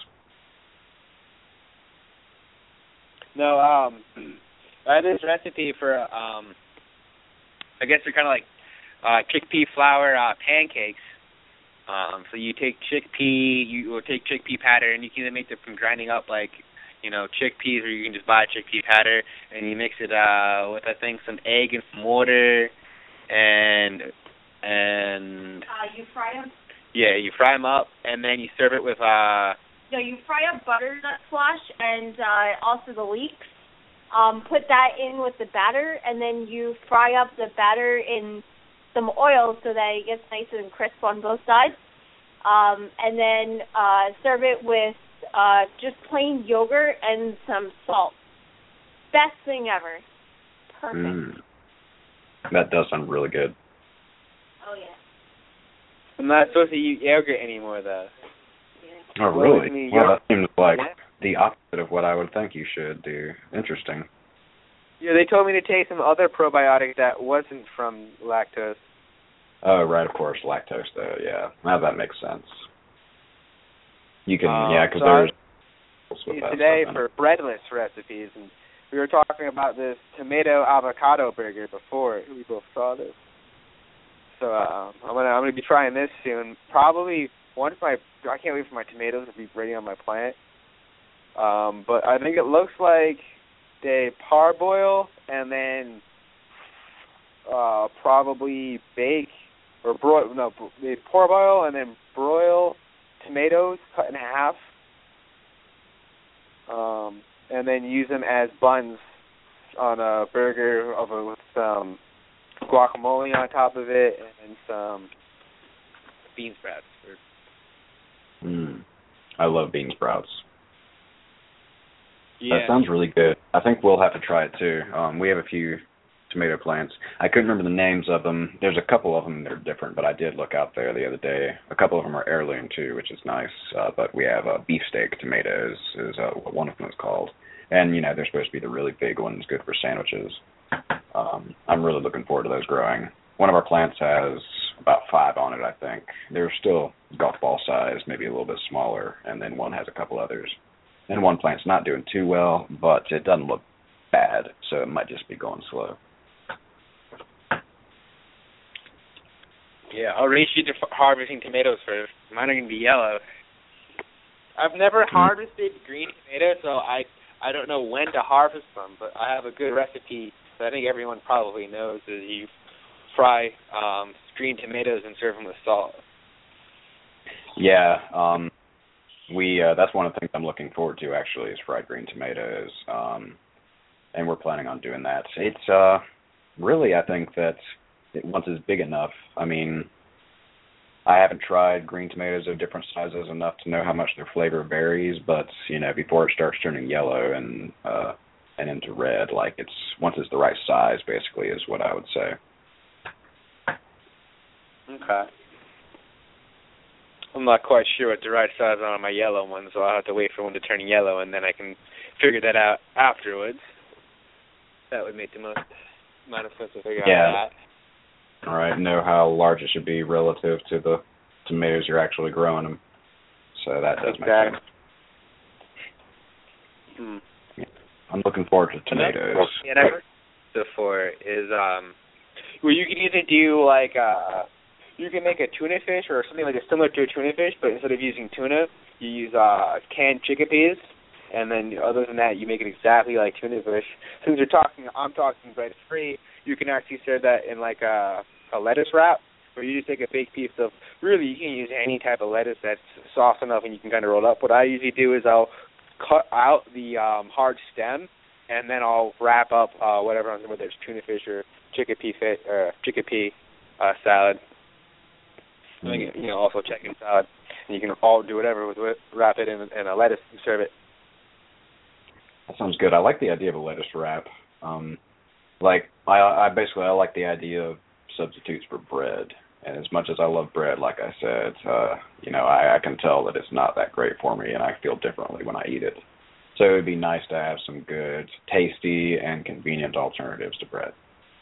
No, um, I had this recipe for, um, I guess they're kind of like uh, chickpea flour uh, pancakes. Um, so you take chickpea, you or take chickpea powder, and you can either make them from grinding up like, you know, chickpeas, or you can just buy chickpea powder, and you mix it uh, with, I think, some egg and some water, and and Uh, you fry them. yeah, you fry them up, and then you serve it with uh. No, you fry up butternut squash and uh, also the leeks. Um, put that in with the batter, and then you fry up the batter in some oil so that it gets nice and crisp on both sides. Um, and then uh, serve it with uh, just plain yogurt and some salt. Best thing ever. Perfect. Mm. That does sound really good. Oh, yeah. I'm not supposed to eat yogurt anymore, though. Oh, Well, really? I mean, Well, you're- that seems like Yeah. the opposite of what I would think you should do. Interesting. Yeah, they told me to take some other probiotic that wasn't from lactose. Oh, right, of course, lactose, though, yeah. Now that makes sense. You can, Um, yeah, because so there's... See, today for breadless recipes, and we were talking about this tomato avocado burger before. We both saw this. So um, I'm gonna I'm gonna be trying this soon. Probably once my I can't wait for my tomatoes to be ready on my plant. Um, but I think it looks like they parboil and then uh, probably bake or broil. No, they parboil and then broil tomatoes cut in half. Um, and then use them as buns on a burger of a, with some guacamole on top of it, and some bean sprouts. Mm. I love bean sprouts. Yeah. That sounds really good. I think we'll have to try it too. Um, we have a few tomato plants. I couldn't remember the names of them. There's a couple of them that are different, but I did look out there the other day. A couple of them are heirloom too, which is nice. Uh, but we have uh, beefsteak tomatoes is uh, what one of them is called. And, you know, they're supposed to be the really big ones, good for sandwiches. Um, I'm really looking forward to those growing. One of our plants has about five on it, I think. They're still golf ball size, maybe a little bit smaller, and then one has a couple others. And one plant's not doing too well, but it doesn't look bad, so it might just be going slow. Yeah, I'll race you to f- harvesting tomatoes first. Mine are going to be yellow. I've never Mm-hmm. harvested green tomatoes, so I I don't know when to harvest them, but I have a good recipe that I think everyone probably knows, is you fry um, green tomatoes and serve them with salt. Yeah, um, we uh, that's one of the things I'm looking forward to, actually, is fried green tomatoes, um, and we're planning on doing that. It's uh, really, I think that it, once it's big enough, I mean, I haven't tried green tomatoes of different sizes enough to know how much their flavor varies, but, you know, before it starts turning yellow and uh, and into red, like, it's once it's the right size, basically, is what I would say. Okay. I'm not quite sure what the right size are on my yellow one, so I'll have to wait for one to turn yellow, and then I can figure that out afterwards. That would make the most amount of sense to figure Yeah. out that. All right, know how large it should be relative to the tomatoes you're actually growing them. So that does make Exactly. sense. Hmm. I'm looking forward to tomatoes. Yeah, I've heard before is um, well, you can either do like uh, you can make a tuna fish or something like a similar to a tuna fish, but instead of using tuna, you use uh canned chickpeas, and then other than that, you make it exactly like tuna fish. Since you're talking, I'm talking bread free. You can actually serve that in like a a lettuce wrap, where you just take a big piece of. Really, you can use any type of lettuce that's soft enough, and you can kind of roll up. What I usually do is I'll cut out the um, hard stem, and then I'll wrap up uh, whatever, whether it's tuna fish or chickpea fish or chickpea uh, salad. I think, you know, also chicken salad. And you can all do whatever with it, wrap it in, in a lettuce and serve it. That sounds good. I like the idea of a lettuce wrap. Um, like I, I basically I like the idea of substitutes for bread. And as much as I love bread, like I said, uh, you know, I, I can tell that it's not that great for me, and I feel differently when I eat it. So it would be nice to have some good, tasty, and convenient alternatives to bread.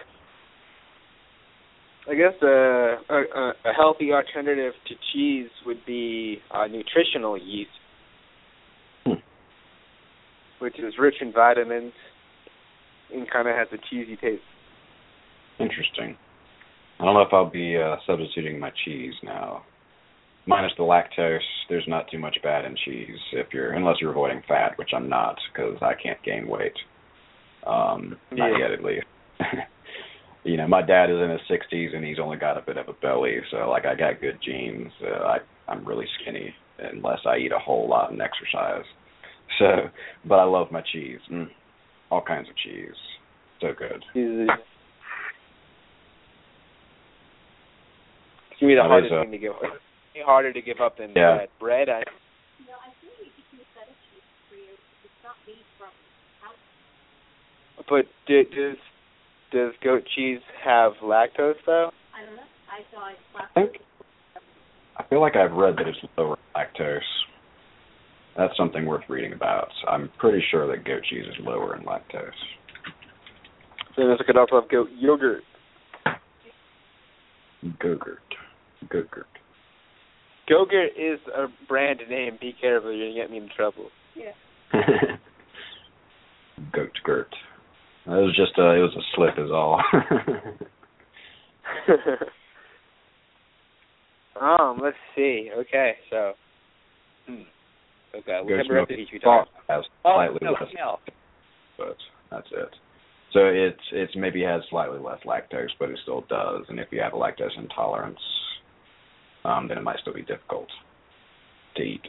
I guess uh, a, a healthy alternative to cheese would be uh, nutritional yeast, Hmm. which is rich in vitamins and kind of has a cheesy taste. Interesting. I don't know if I'll be uh, substituting my cheese now. Minus the lactose, there's not too much bad in cheese if you're, unless you're avoiding fat, which I'm not, because I can't gain weight. Um, Yeah. Not yet, at least. You know, my dad is in his sixties and he's only got a bit of a belly, so like I got good genes. Uh, I I'm really skinny unless I eat a whole lot and exercise. So, but I love my cheese, mm, all kinds of cheese, so good. Cheese is to me the That hardest is, uh, thing to give up. It's harder to give up than Yeah. bread. Bread, I No, I think we could use better cheese for you. It's not made from house. but do, does does goat cheese have lactose though? I don't know. I saw it last I think I feel like I've read that it's lower in lactose. That's something worth reading about. I'm pretty sure that goat cheese is lower in lactose. Then it could also have goat yogurt. Go-gurt. Go-gurt. Go-gurt is a brand name. Be careful, you're gonna get me in trouble. Goat-gurt. It was just a, it was a slip is all. um, let's see. Okay, so hmm. okay, what Goat's type of milk recipes we talking? has Oh, slightly no, less, milk. but that's it. So it's it's maybe has slightly less lactose, but it still does. And if you have a lactose intolerance, um, then it might still be difficult to eat.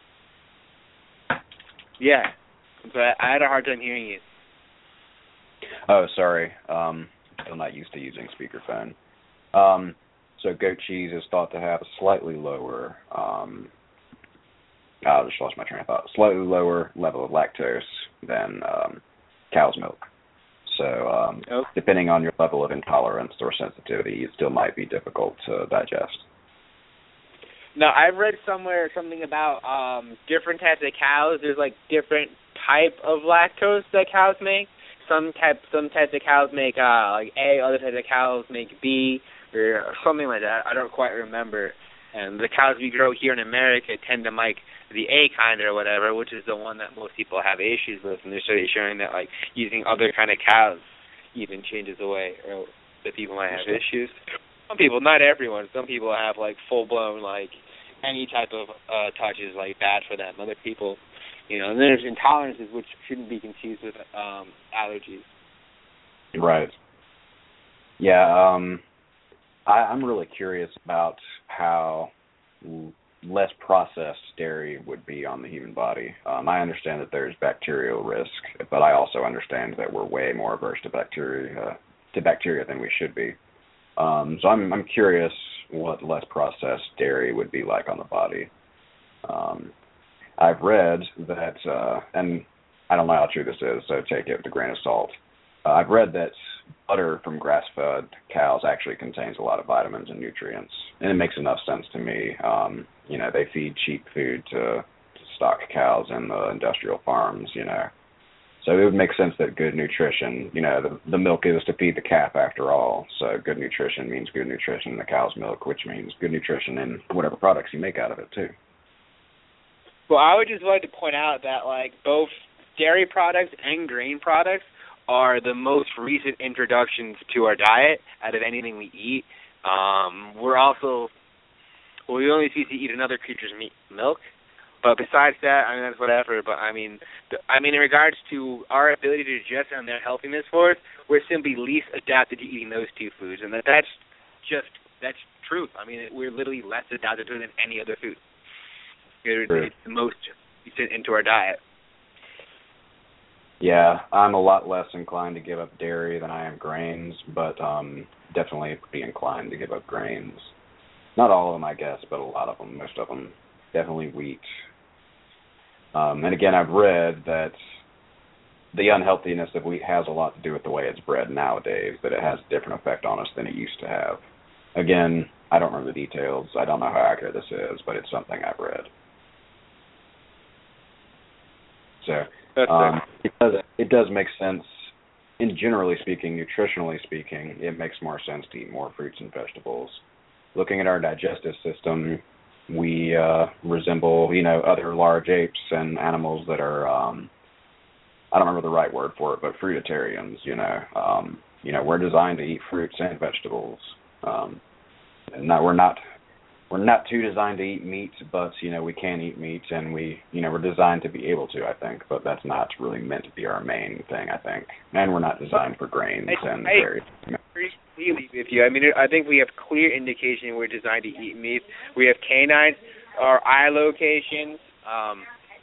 Yeah, but I had a hard time hearing you. Oh, sorry. Um, I'm not used to using speakerphone. Um, so goat cheese is thought to have a slightly lower, um, I just lost my train of thought, slightly lower level of lactose than um, cow's milk. So um, oh. depending on your level of intolerance or sensitivity, it still might be difficult to digest. No, I've read somewhere something about um, different types of cows. There's like different type of lactose that cows make. Some type, some types of cows make uh, like A. Other types of cows make B, or something like that. I don't quite remember. And the cows we grow here in America tend to make the A kind or whatever, which is the one that most people have issues with. And they're showing that like using other kind of cows even changes the way or that people might have issues. Some people, not everyone. Some people have like full blown like any type of uh, touch is like bad for them. Other people. You know, and there's intolerances which shouldn't be confused with um, allergies. Right. Yeah, um, I, I'm really curious about how less processed dairy would be on the human body. Um, I understand that there's bacterial risk, but I also understand that we're way more averse to bacteria uh, to bacteria than we should be. Um, so I'm I'm curious what less processed dairy would be like on the body. Um, I've read that, uh, and I don't know how true this is, so take it with a grain of salt. Uh, I've read that butter from grass-fed cows actually contains a lot of vitamins and nutrients, and it makes enough sense to me. Um, you know, they feed cheap food to, to stock cows in the industrial farms, you know. So it would make sense that good nutrition, you know, the, the milk is to feed the calf after all, so good nutrition means good nutrition in the cow's milk, which means good nutrition in whatever products you make out of it, too. Well, I would just like to point out that, like, both dairy products and grain products are the most recent introductions to our diet out of anything we eat. Um, we're also, well, we only species eat another creature's meat, milk. But besides that, I mean, that's whatever. But, I mean, the, I mean, in regards to our ability to digest and their healthiness for us, we're simply least adapted to eating those two foods. And that, that's just, that's truth. I mean, we're literally less adapted to it than any other food. It's, it's the most into our diet. Yeah, I'm a lot less inclined to give up dairy than I am grains, but um, definitely be inclined to give up grains. Not all of them, I guess, but a lot of them, most of them. Definitely wheat. Um, and again, I've read that the unhealthiness of wheat has a lot to do with the way it's bred nowadays, that it has a different effect on us than it used to have. Again, I don't remember the details. I don't know how accurate this is, but it's something I've read. So um, it, does, it does make sense, in generally speaking, nutritionally speaking, it makes more sense to eat more fruits and vegetables. Looking at our digestive system, we uh, resemble, you know, other large apes and animals that are, um, I don't remember the right word for it, but fruitarians, you know. Um, you know, we're designed to eat fruits and vegetables. Um, and not, we're not we're not too designed to eat meat, but, you know, we can eat meat, and we, you know, we're designed to be able to, I think, but that's not really meant to be our main thing, I think. And we're not designed for grains I, and I dairy. agree completely with you. I mean, I think we have clear indication we're designed to eat meat. We have canines, our eye locations, um,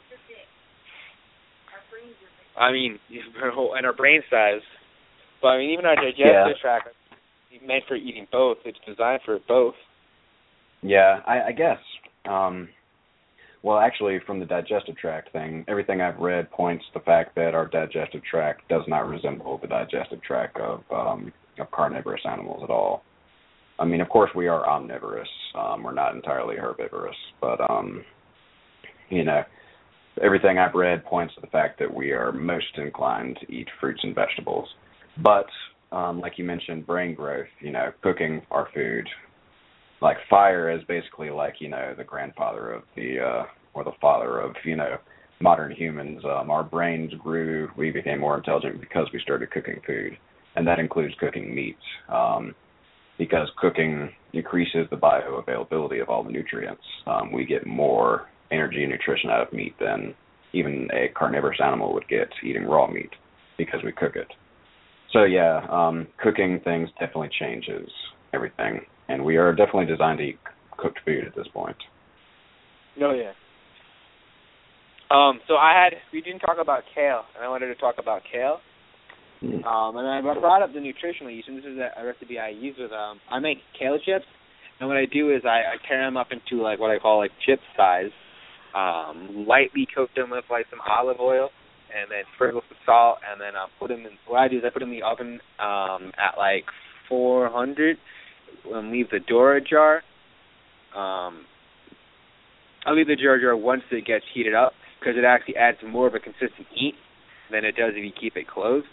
I mean, and our brain size. But, I mean, even our digestive yeah. tract is meant for eating both. It's designed for both. Yeah, I, I guess. Um, well, actually, from the digestive tract thing, everything I've read points to the fact that our digestive tract does not resemble the digestive tract of, um, of carnivorous animals at all. I mean, of course, we are omnivorous. Um, we're not entirely herbivorous, but, um, you know, everything I've read points to the fact that we are most inclined to eat fruits and vegetables. But, um, like you mentioned, brain growth, you know, cooking our food, like fire is basically like, you know, the grandfather of the, uh, or the father of, you know, modern humans. Um, our brains grew, we became more intelligent because we started cooking food, and that includes cooking meat, um, because cooking increases the bioavailability of all the nutrients. Um, we get more energy and nutrition out of meat than even a carnivorous animal would get eating raw meat because we cook it. So, yeah, um, cooking things definitely changes everything. And we are definitely designed to eat cooked food at this point. Oh, yeah. Um, so I had, we didn't talk about kale, and I wanted to talk about kale. Mm. Um, and I brought up the nutritional use, and this is a, a recipe I use with, um, I make kale chips, and what I do is I, I tear them up into, like, what I call, like, chip size, um, lightly coat them with, like, some olive oil, and then sprinkle some salt, and then I'll put them in, what I do is I put them in the oven um, at, like, four hundred, and leave the door ajar. Um, I'll leave the door ajar once it gets heated up, because it actually adds more of a consistent heat than it does if you keep it closed.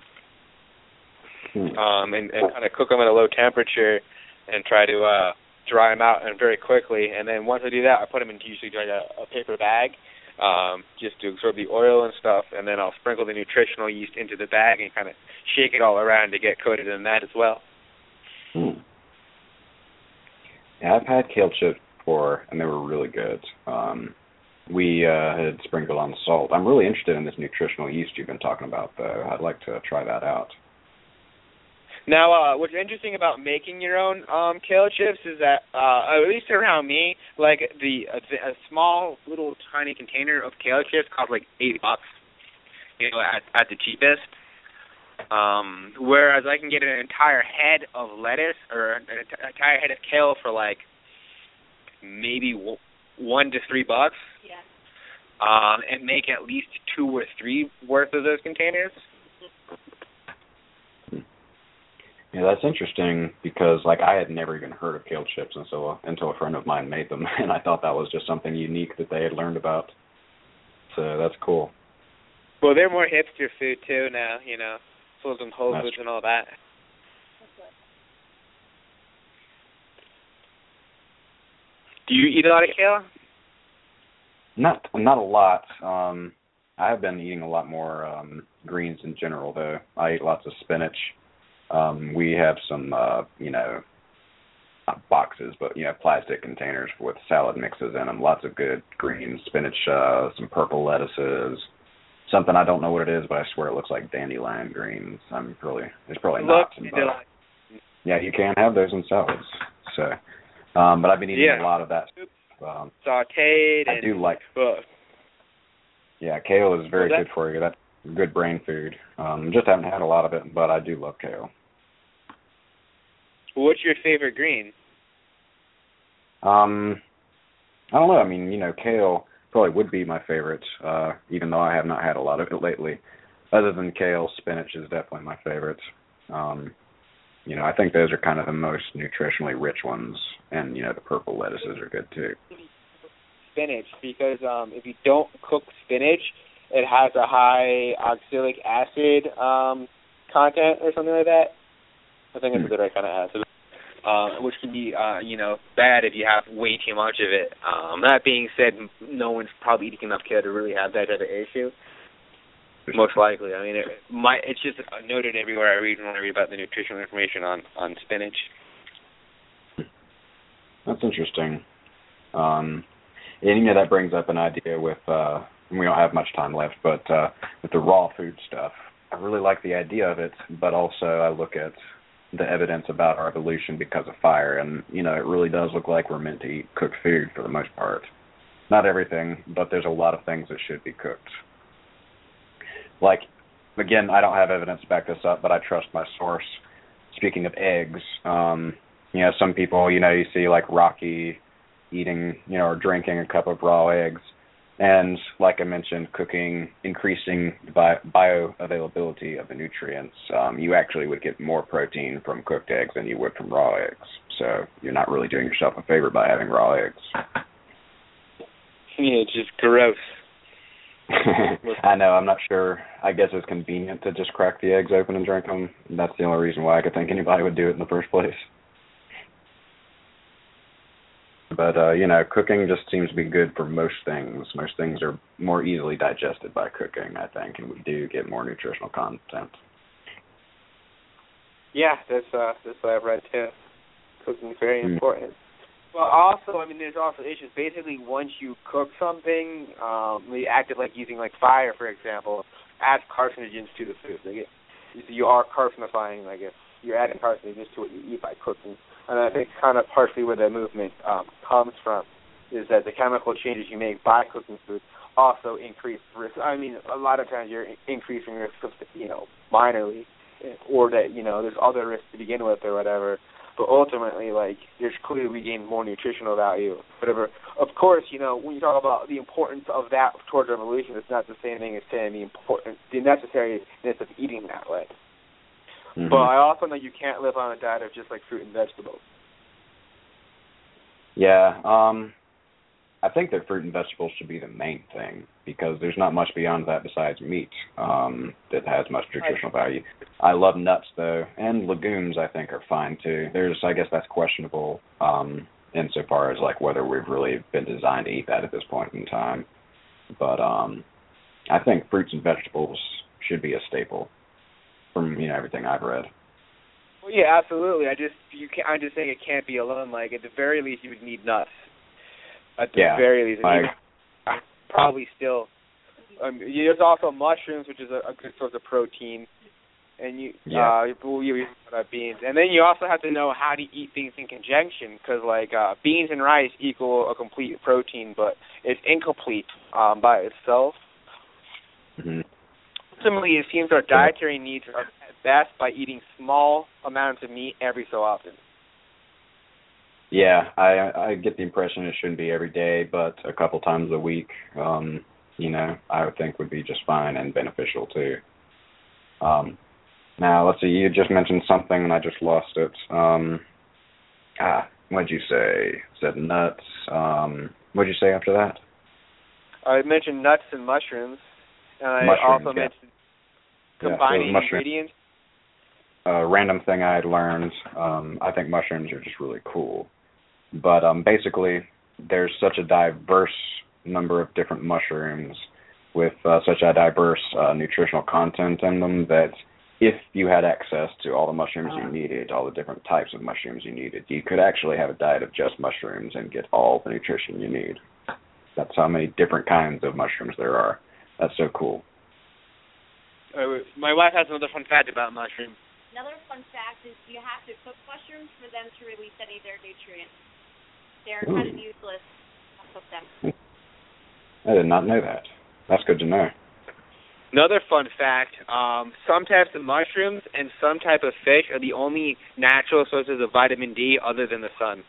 Hmm. Um, and, and kind of cook them at a low temperature and try to uh, dry them out and very quickly. And then once I do that, I put them into usually like a, a paper bag um, just to absorb the oil and stuff. And then I'll sprinkle the nutritional yeast into the bag and kind of shake it all around to get coated in that as well. Hmm. Yeah, I've had kale chips before, and they were really good. Um, we uh, had sprinkled on salt. I'm really interested in this nutritional yeast you've been talking about, though. I'd like to try that out. Now, uh, what's interesting about making your own um, kale chips is that, uh, at least around me, like the a, a small little tiny container of kale chips costs like eight bucks, you know, at at the cheapest. Um, whereas I can get an entire head of lettuce or an entire head of kale for like maybe w- one to three bucks. Yeah. Um, and make at least two or three worth of those containers. Yeah, that's interesting because, like, I had never even heard of kale chips until until a friend of mine made them, and I thought that was just something unique that they had learned about. So that's cool. Well, they're more hipster food too now, you know, full of Whole Foods and all that. Do you eat a lot of kale? Not not a lot. Um, I have been eating a lot more um, greens in general, though. I eat lots of spinach. Um, we have some, uh, you know, not boxes, but, you know, plastic containers with salad mixes in them. Lots of good greens, spinach, uh, some purple lettuces, something I don't know what it is, but I swear it looks like dandelion greens. I'm really, it's probably not. But, yeah, you can have those in salads. So, um, but I've been eating yeah. a lot of that. Um, Sauteed. I do like. Uh, yeah, kale is very that, good for you. That's good brain food. Um, just haven't had a lot of it, but I do love kale. What's your favorite green? Um, I don't know. I mean, you know, kale probably would be my favorite, uh, even though I have not had a lot of it lately. Other than kale, spinach is definitely my favorite. Um, you know, I think those are kind of the most nutritionally rich ones, and, you know, the purple lettuces are good too. Spinach, because um, if you don't cook spinach, it has a high oxalic acid um, content or something like that. I think it's mm. the right kind of acid, uh, which can be, uh, you know, bad if you have way too much of it. Um, that being said, no one's probably eating enough kale to really have that type of issue. Most likely. I mean, it might, it's just noted everywhere I read when I read about the nutritional information on, on spinach. That's interesting. Um, and, you know, that brings up an idea with, uh, we don't have much time left, but uh, with the raw food stuff, I really like the idea of it, but also I look at the evidence about our evolution because of fire, and, you know, it really does look like we're meant to eat cooked food for the most part. Not everything, but there's a lot of things that should be cooked. Like, again, I don't have evidence to back this up, but I trust my source. Speaking of eggs, um, you know, some people, you know, you see like Rocky eating, you know, or drinking a cup of raw eggs. And like I mentioned, cooking, increasing the bi- bioavailability of the nutrients. Um, you actually would get more protein from cooked eggs than you would from raw eggs. So you're not really doing yourself a favor by having raw eggs. Yeah, it's just gross. I know, I'm not sure. I guess it's convenient to just crack the eggs open and drink them. That's the only reason why I could think anybody would do it in the first place. But, uh, you know, cooking just seems to be good for most things. Most things are more easily digested by cooking, I think, and we do get more nutritional content. Yeah, that's uh, that's what I've read, too. Cooking is very mm. important. Well, also, I mean, there's also issues. Basically, once you cook something, um, we acted like using, like, fire, for example, adds carcinogens to the food. Like it, you are carcinifying, I guess. You're adding carcinogens to what you eat by cooking. And I think kind of partially where that movement um, comes from is that the chemical changes you make by cooking food also increase risk. I mean, a lot of times you're increasing risk, of, you know, minorly, or that, you know, there's other risks to begin with or whatever. But ultimately, like, there's clearly we gain more nutritional value, whatever. Of course, you know, when you talk about the importance of that towards evolution, it's not the same thing as saying the important, the necessariness of eating that way. Mm-hmm. But I also know you can't live on a diet of just like fruit and vegetables. Yeah, um, I think that fruit and vegetables should be the main thing because there's not much beyond that besides meat um, that has much nutritional value. I love nuts, though, and legumes I think are fine, too. There's, I guess that's questionable um, insofar as, like, whether we've really been designed to eat that at this point in time. But um, I think fruits and vegetables should be a staple from, you know, everything I've read. Well, yeah, absolutely. I just, you can't, I'm just saying it can't be alone. Like, at the very least, you would need nuts. At the yeah, very least. I, even, probably still. Um, there's also mushrooms, which is a, a good source of protein. And you, yeah. uh, you uh, beans. And then you also have to know how to eat things in conjunction, because, like, uh, beans and rice equal a complete protein, but it's incomplete um, by itself. Mm-hmm. Ultimately, it seems our dietary needs are best by eating small amounts of meat every so often. Yeah, I I get the impression it shouldn't be every day, but a couple times a week, um, you know, I would think would be just fine and beneficial too. Um, now, let's see, you just mentioned something and I just lost it. Um, ah, what'd you say? Said nuts. Um, what'd you say after that? I mentioned nuts and mushrooms, and I mushrooms, also yeah. mentioned combining yeah, so ingredients. A random thing I had learned, um, I think mushrooms are just really cool. But um, basically, there's such a diverse number of different mushrooms with uh, such a diverse uh, nutritional content in them that if you had access to all the mushrooms you needed, all the different types of mushrooms you needed, you could actually have a diet of just mushrooms and get all the nutrition you need. That's how many different kinds of mushrooms there are. That's so cool. Uh, my wife has another fun fact about mushrooms. Another fun fact is you have to cook mushrooms for them to release any of their nutrients. They're Ooh. kind of useless. I'll cook them. I did not know that. That's good to know. Another fun fact, um, some types of mushrooms and some type of fish are the only natural sources of vitamin D other than the sun.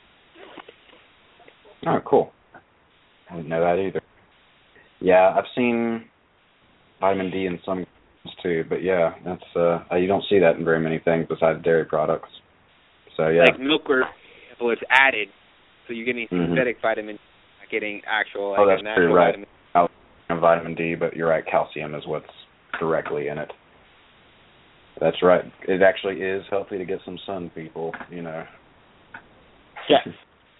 Oh, cool. I didn't know that either. Yeah, I've seen vitamin D in some too, but yeah, that's uh, you don't see that in very many things besides dairy products. So yeah, like milk, for example, it's added, so you're getting synthetic mm-hmm. vitamin, not getting actual. Like, oh, that's natural true, right? Vitamin. Vitamin D, but you're right, calcium is what's directly in it. That's right. It actually is healthy to get some sun, people. You know. Yes.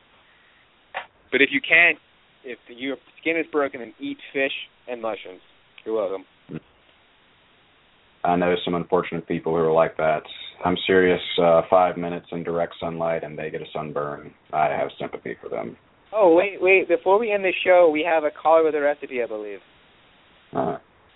But if you can't, if your skin is broken, then eat fish and mushrooms. You're welcome. I know some unfortunate people who are like that. I'm serious, uh, five minutes in direct sunlight and they get a sunburn. I have sympathy for them. Oh, wait, wait. Before we end the show, we have a caller with a recipe, I believe. Uh.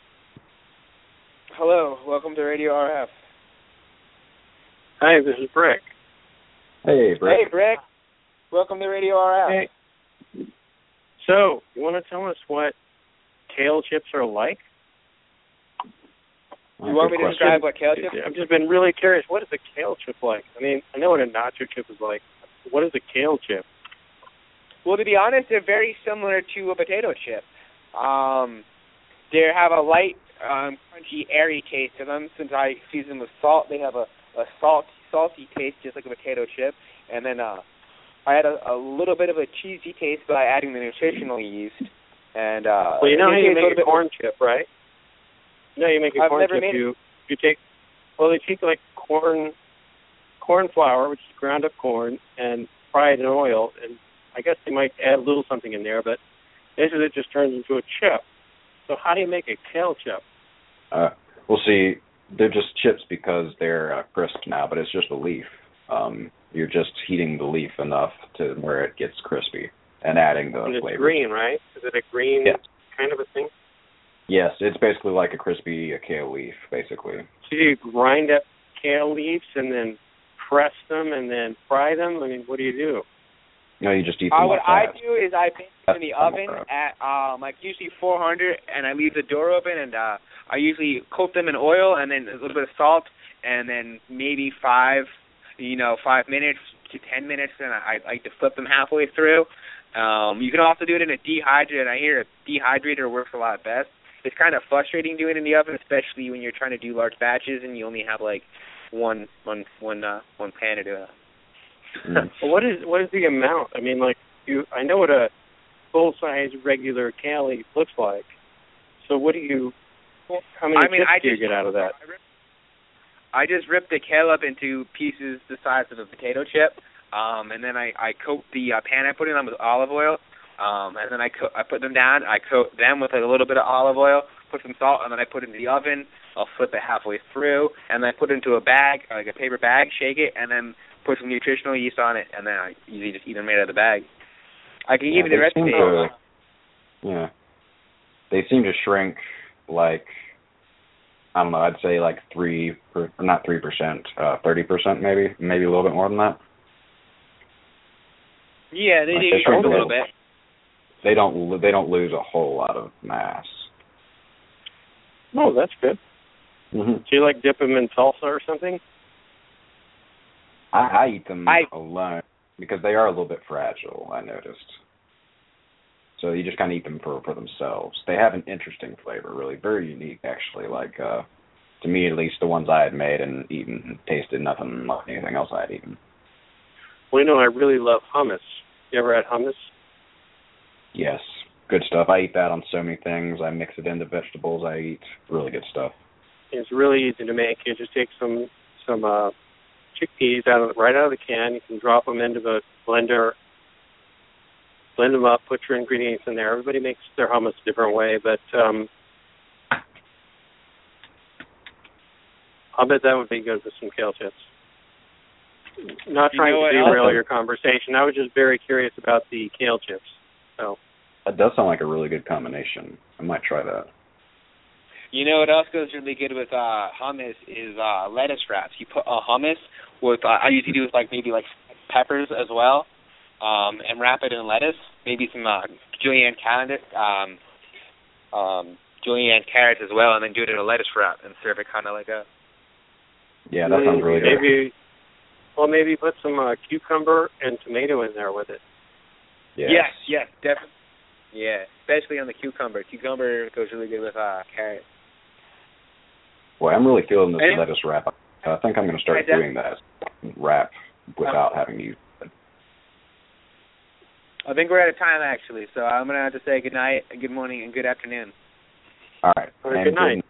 Hello. Welcome to Radio R F. Hi, this is Brick. Hey, Brick. Hey, Brick. Welcome to Radio R F. Hey. So, you want to tell us what kale chips are like? You want me to describe what kale chip is? I've just been really curious. What is a kale chip like? I mean, I know what a nacho chip is like. What is a kale chip? Well, to be honest, they're very similar to a potato chip. Um, they have a light, um, crunchy, airy taste to them. Since I season them with salt, they have a, a salt, salty taste, just like a potato chip. And then uh, I add a, a little bit of a cheesy taste by adding the nutritional yeast. And uh, well, you know how you make a corn chip, right? No, you make a I've corn never chip. Made you it. you take well, they take like corn corn flour, which is ground up corn, and fry it in oil. And I guess they might add a little something in there, but basically it just turns into a chip. So how do you make a kale chip? Uh, we'll see. They're just chips because they're uh, crisp now, but it's just a leaf. Um, you're just heating the leaf enough to where it gets crispy and adding the and it's flavor. Green, right? Is it a green yeah. kind of a thing? Yes, it's basically like a crispy a kale leaf, basically. So you grind up kale leaves and then press them and then fry them? I mean, what do you do? No, you just eat Uh, them what like I that. do is I bake them in the That's oven crap. at um like usually four hundred, and I leave the door open, and uh I usually coat them in oil and then a little bit of salt, and then maybe five, you know, five minutes to ten minutes, and I, I like to flip them halfway through. Um, you can also do it in a dehydrator. I hear a dehydrator works a lot best. It's kind of frustrating doing it in the oven, especially when you're trying to do large batches and you only have like one one one uh, one pan to do it. Mm. Well, what is what is the amount? I mean, like you, I know what a full size regular Cali looks like. So what do you? How many I mean, chips I do you just, get out of that? I just rip the kale up into pieces the size of a potato chip, um, and then I, I coat the uh, pan I put in them with olive oil, um, and then I co- I put them down. I coat them with like, a little bit of olive oil, put some salt, and then I put it in the oven. I'll flip it halfway through, and then I put it into a bag, like a paper bag, shake it, and then put some nutritional yeast on it, and then I usually just eat them right out of the bag. I can Yeah, give you the they seem recipe. to- Yeah. They seem to shrink like, I don't know, I'd say like three, per, not three percent, uh, thirty percent maybe, maybe a little bit more than that. Yeah, they Like, do they shrink shrink a a little little. bit. They don't, lo- they don't lose a whole lot of mass. Oh, that's good. Mm-hmm. Do you like dip them in salsa or something? I, I eat them I- alone because they are a little bit fragile, I noticed. So you just kind of eat them for, for themselves. They have an interesting flavor, really, very unique, actually. Like, uh, to me, at least, the ones I had made and eaten tasted nothing like anything else I had eaten. Well, you know, I really love hummus. You ever had hummus? Yes, good stuff. I eat that on so many things. I mix it into vegetables I eat. Really good stuff. It's really easy to make. You just take some some uh, chickpeas out of right out of the can. You can drop them into the blender, blend them up, put your ingredients in there. Everybody makes their hummus a different way, but um, I'll bet that would be good with some kale chips. Not You trying know to what derail else? your conversation. I was just very curious about the kale chips. So That does sound like a really good combination. I might try that. You know what else goes really good with uh, hummus is uh, lettuce wraps. You put a hummus with, uh, I usually do with like maybe like peppers as well, um, and wrap it in lettuce, maybe some uh, julienne carrot, um, um, julienne carrots as well, and then do it in a lettuce wrap and serve it kind of like a. Yeah, that sounds really good. maybe, well, maybe put some uh, cucumber and tomato in there with it. Yes. Yes, yes, definitely. Yeah, especially on the cucumber. Cucumber goes really good with uh, carrot. Boy, I'm really feeling this And- lettuce wrap. I think I'm going to start I def- doing that wrap without having to use it. I think we're out of time actually, so I'm gonna have to say good night, good morning, and good afternoon. All right. All right, And good night.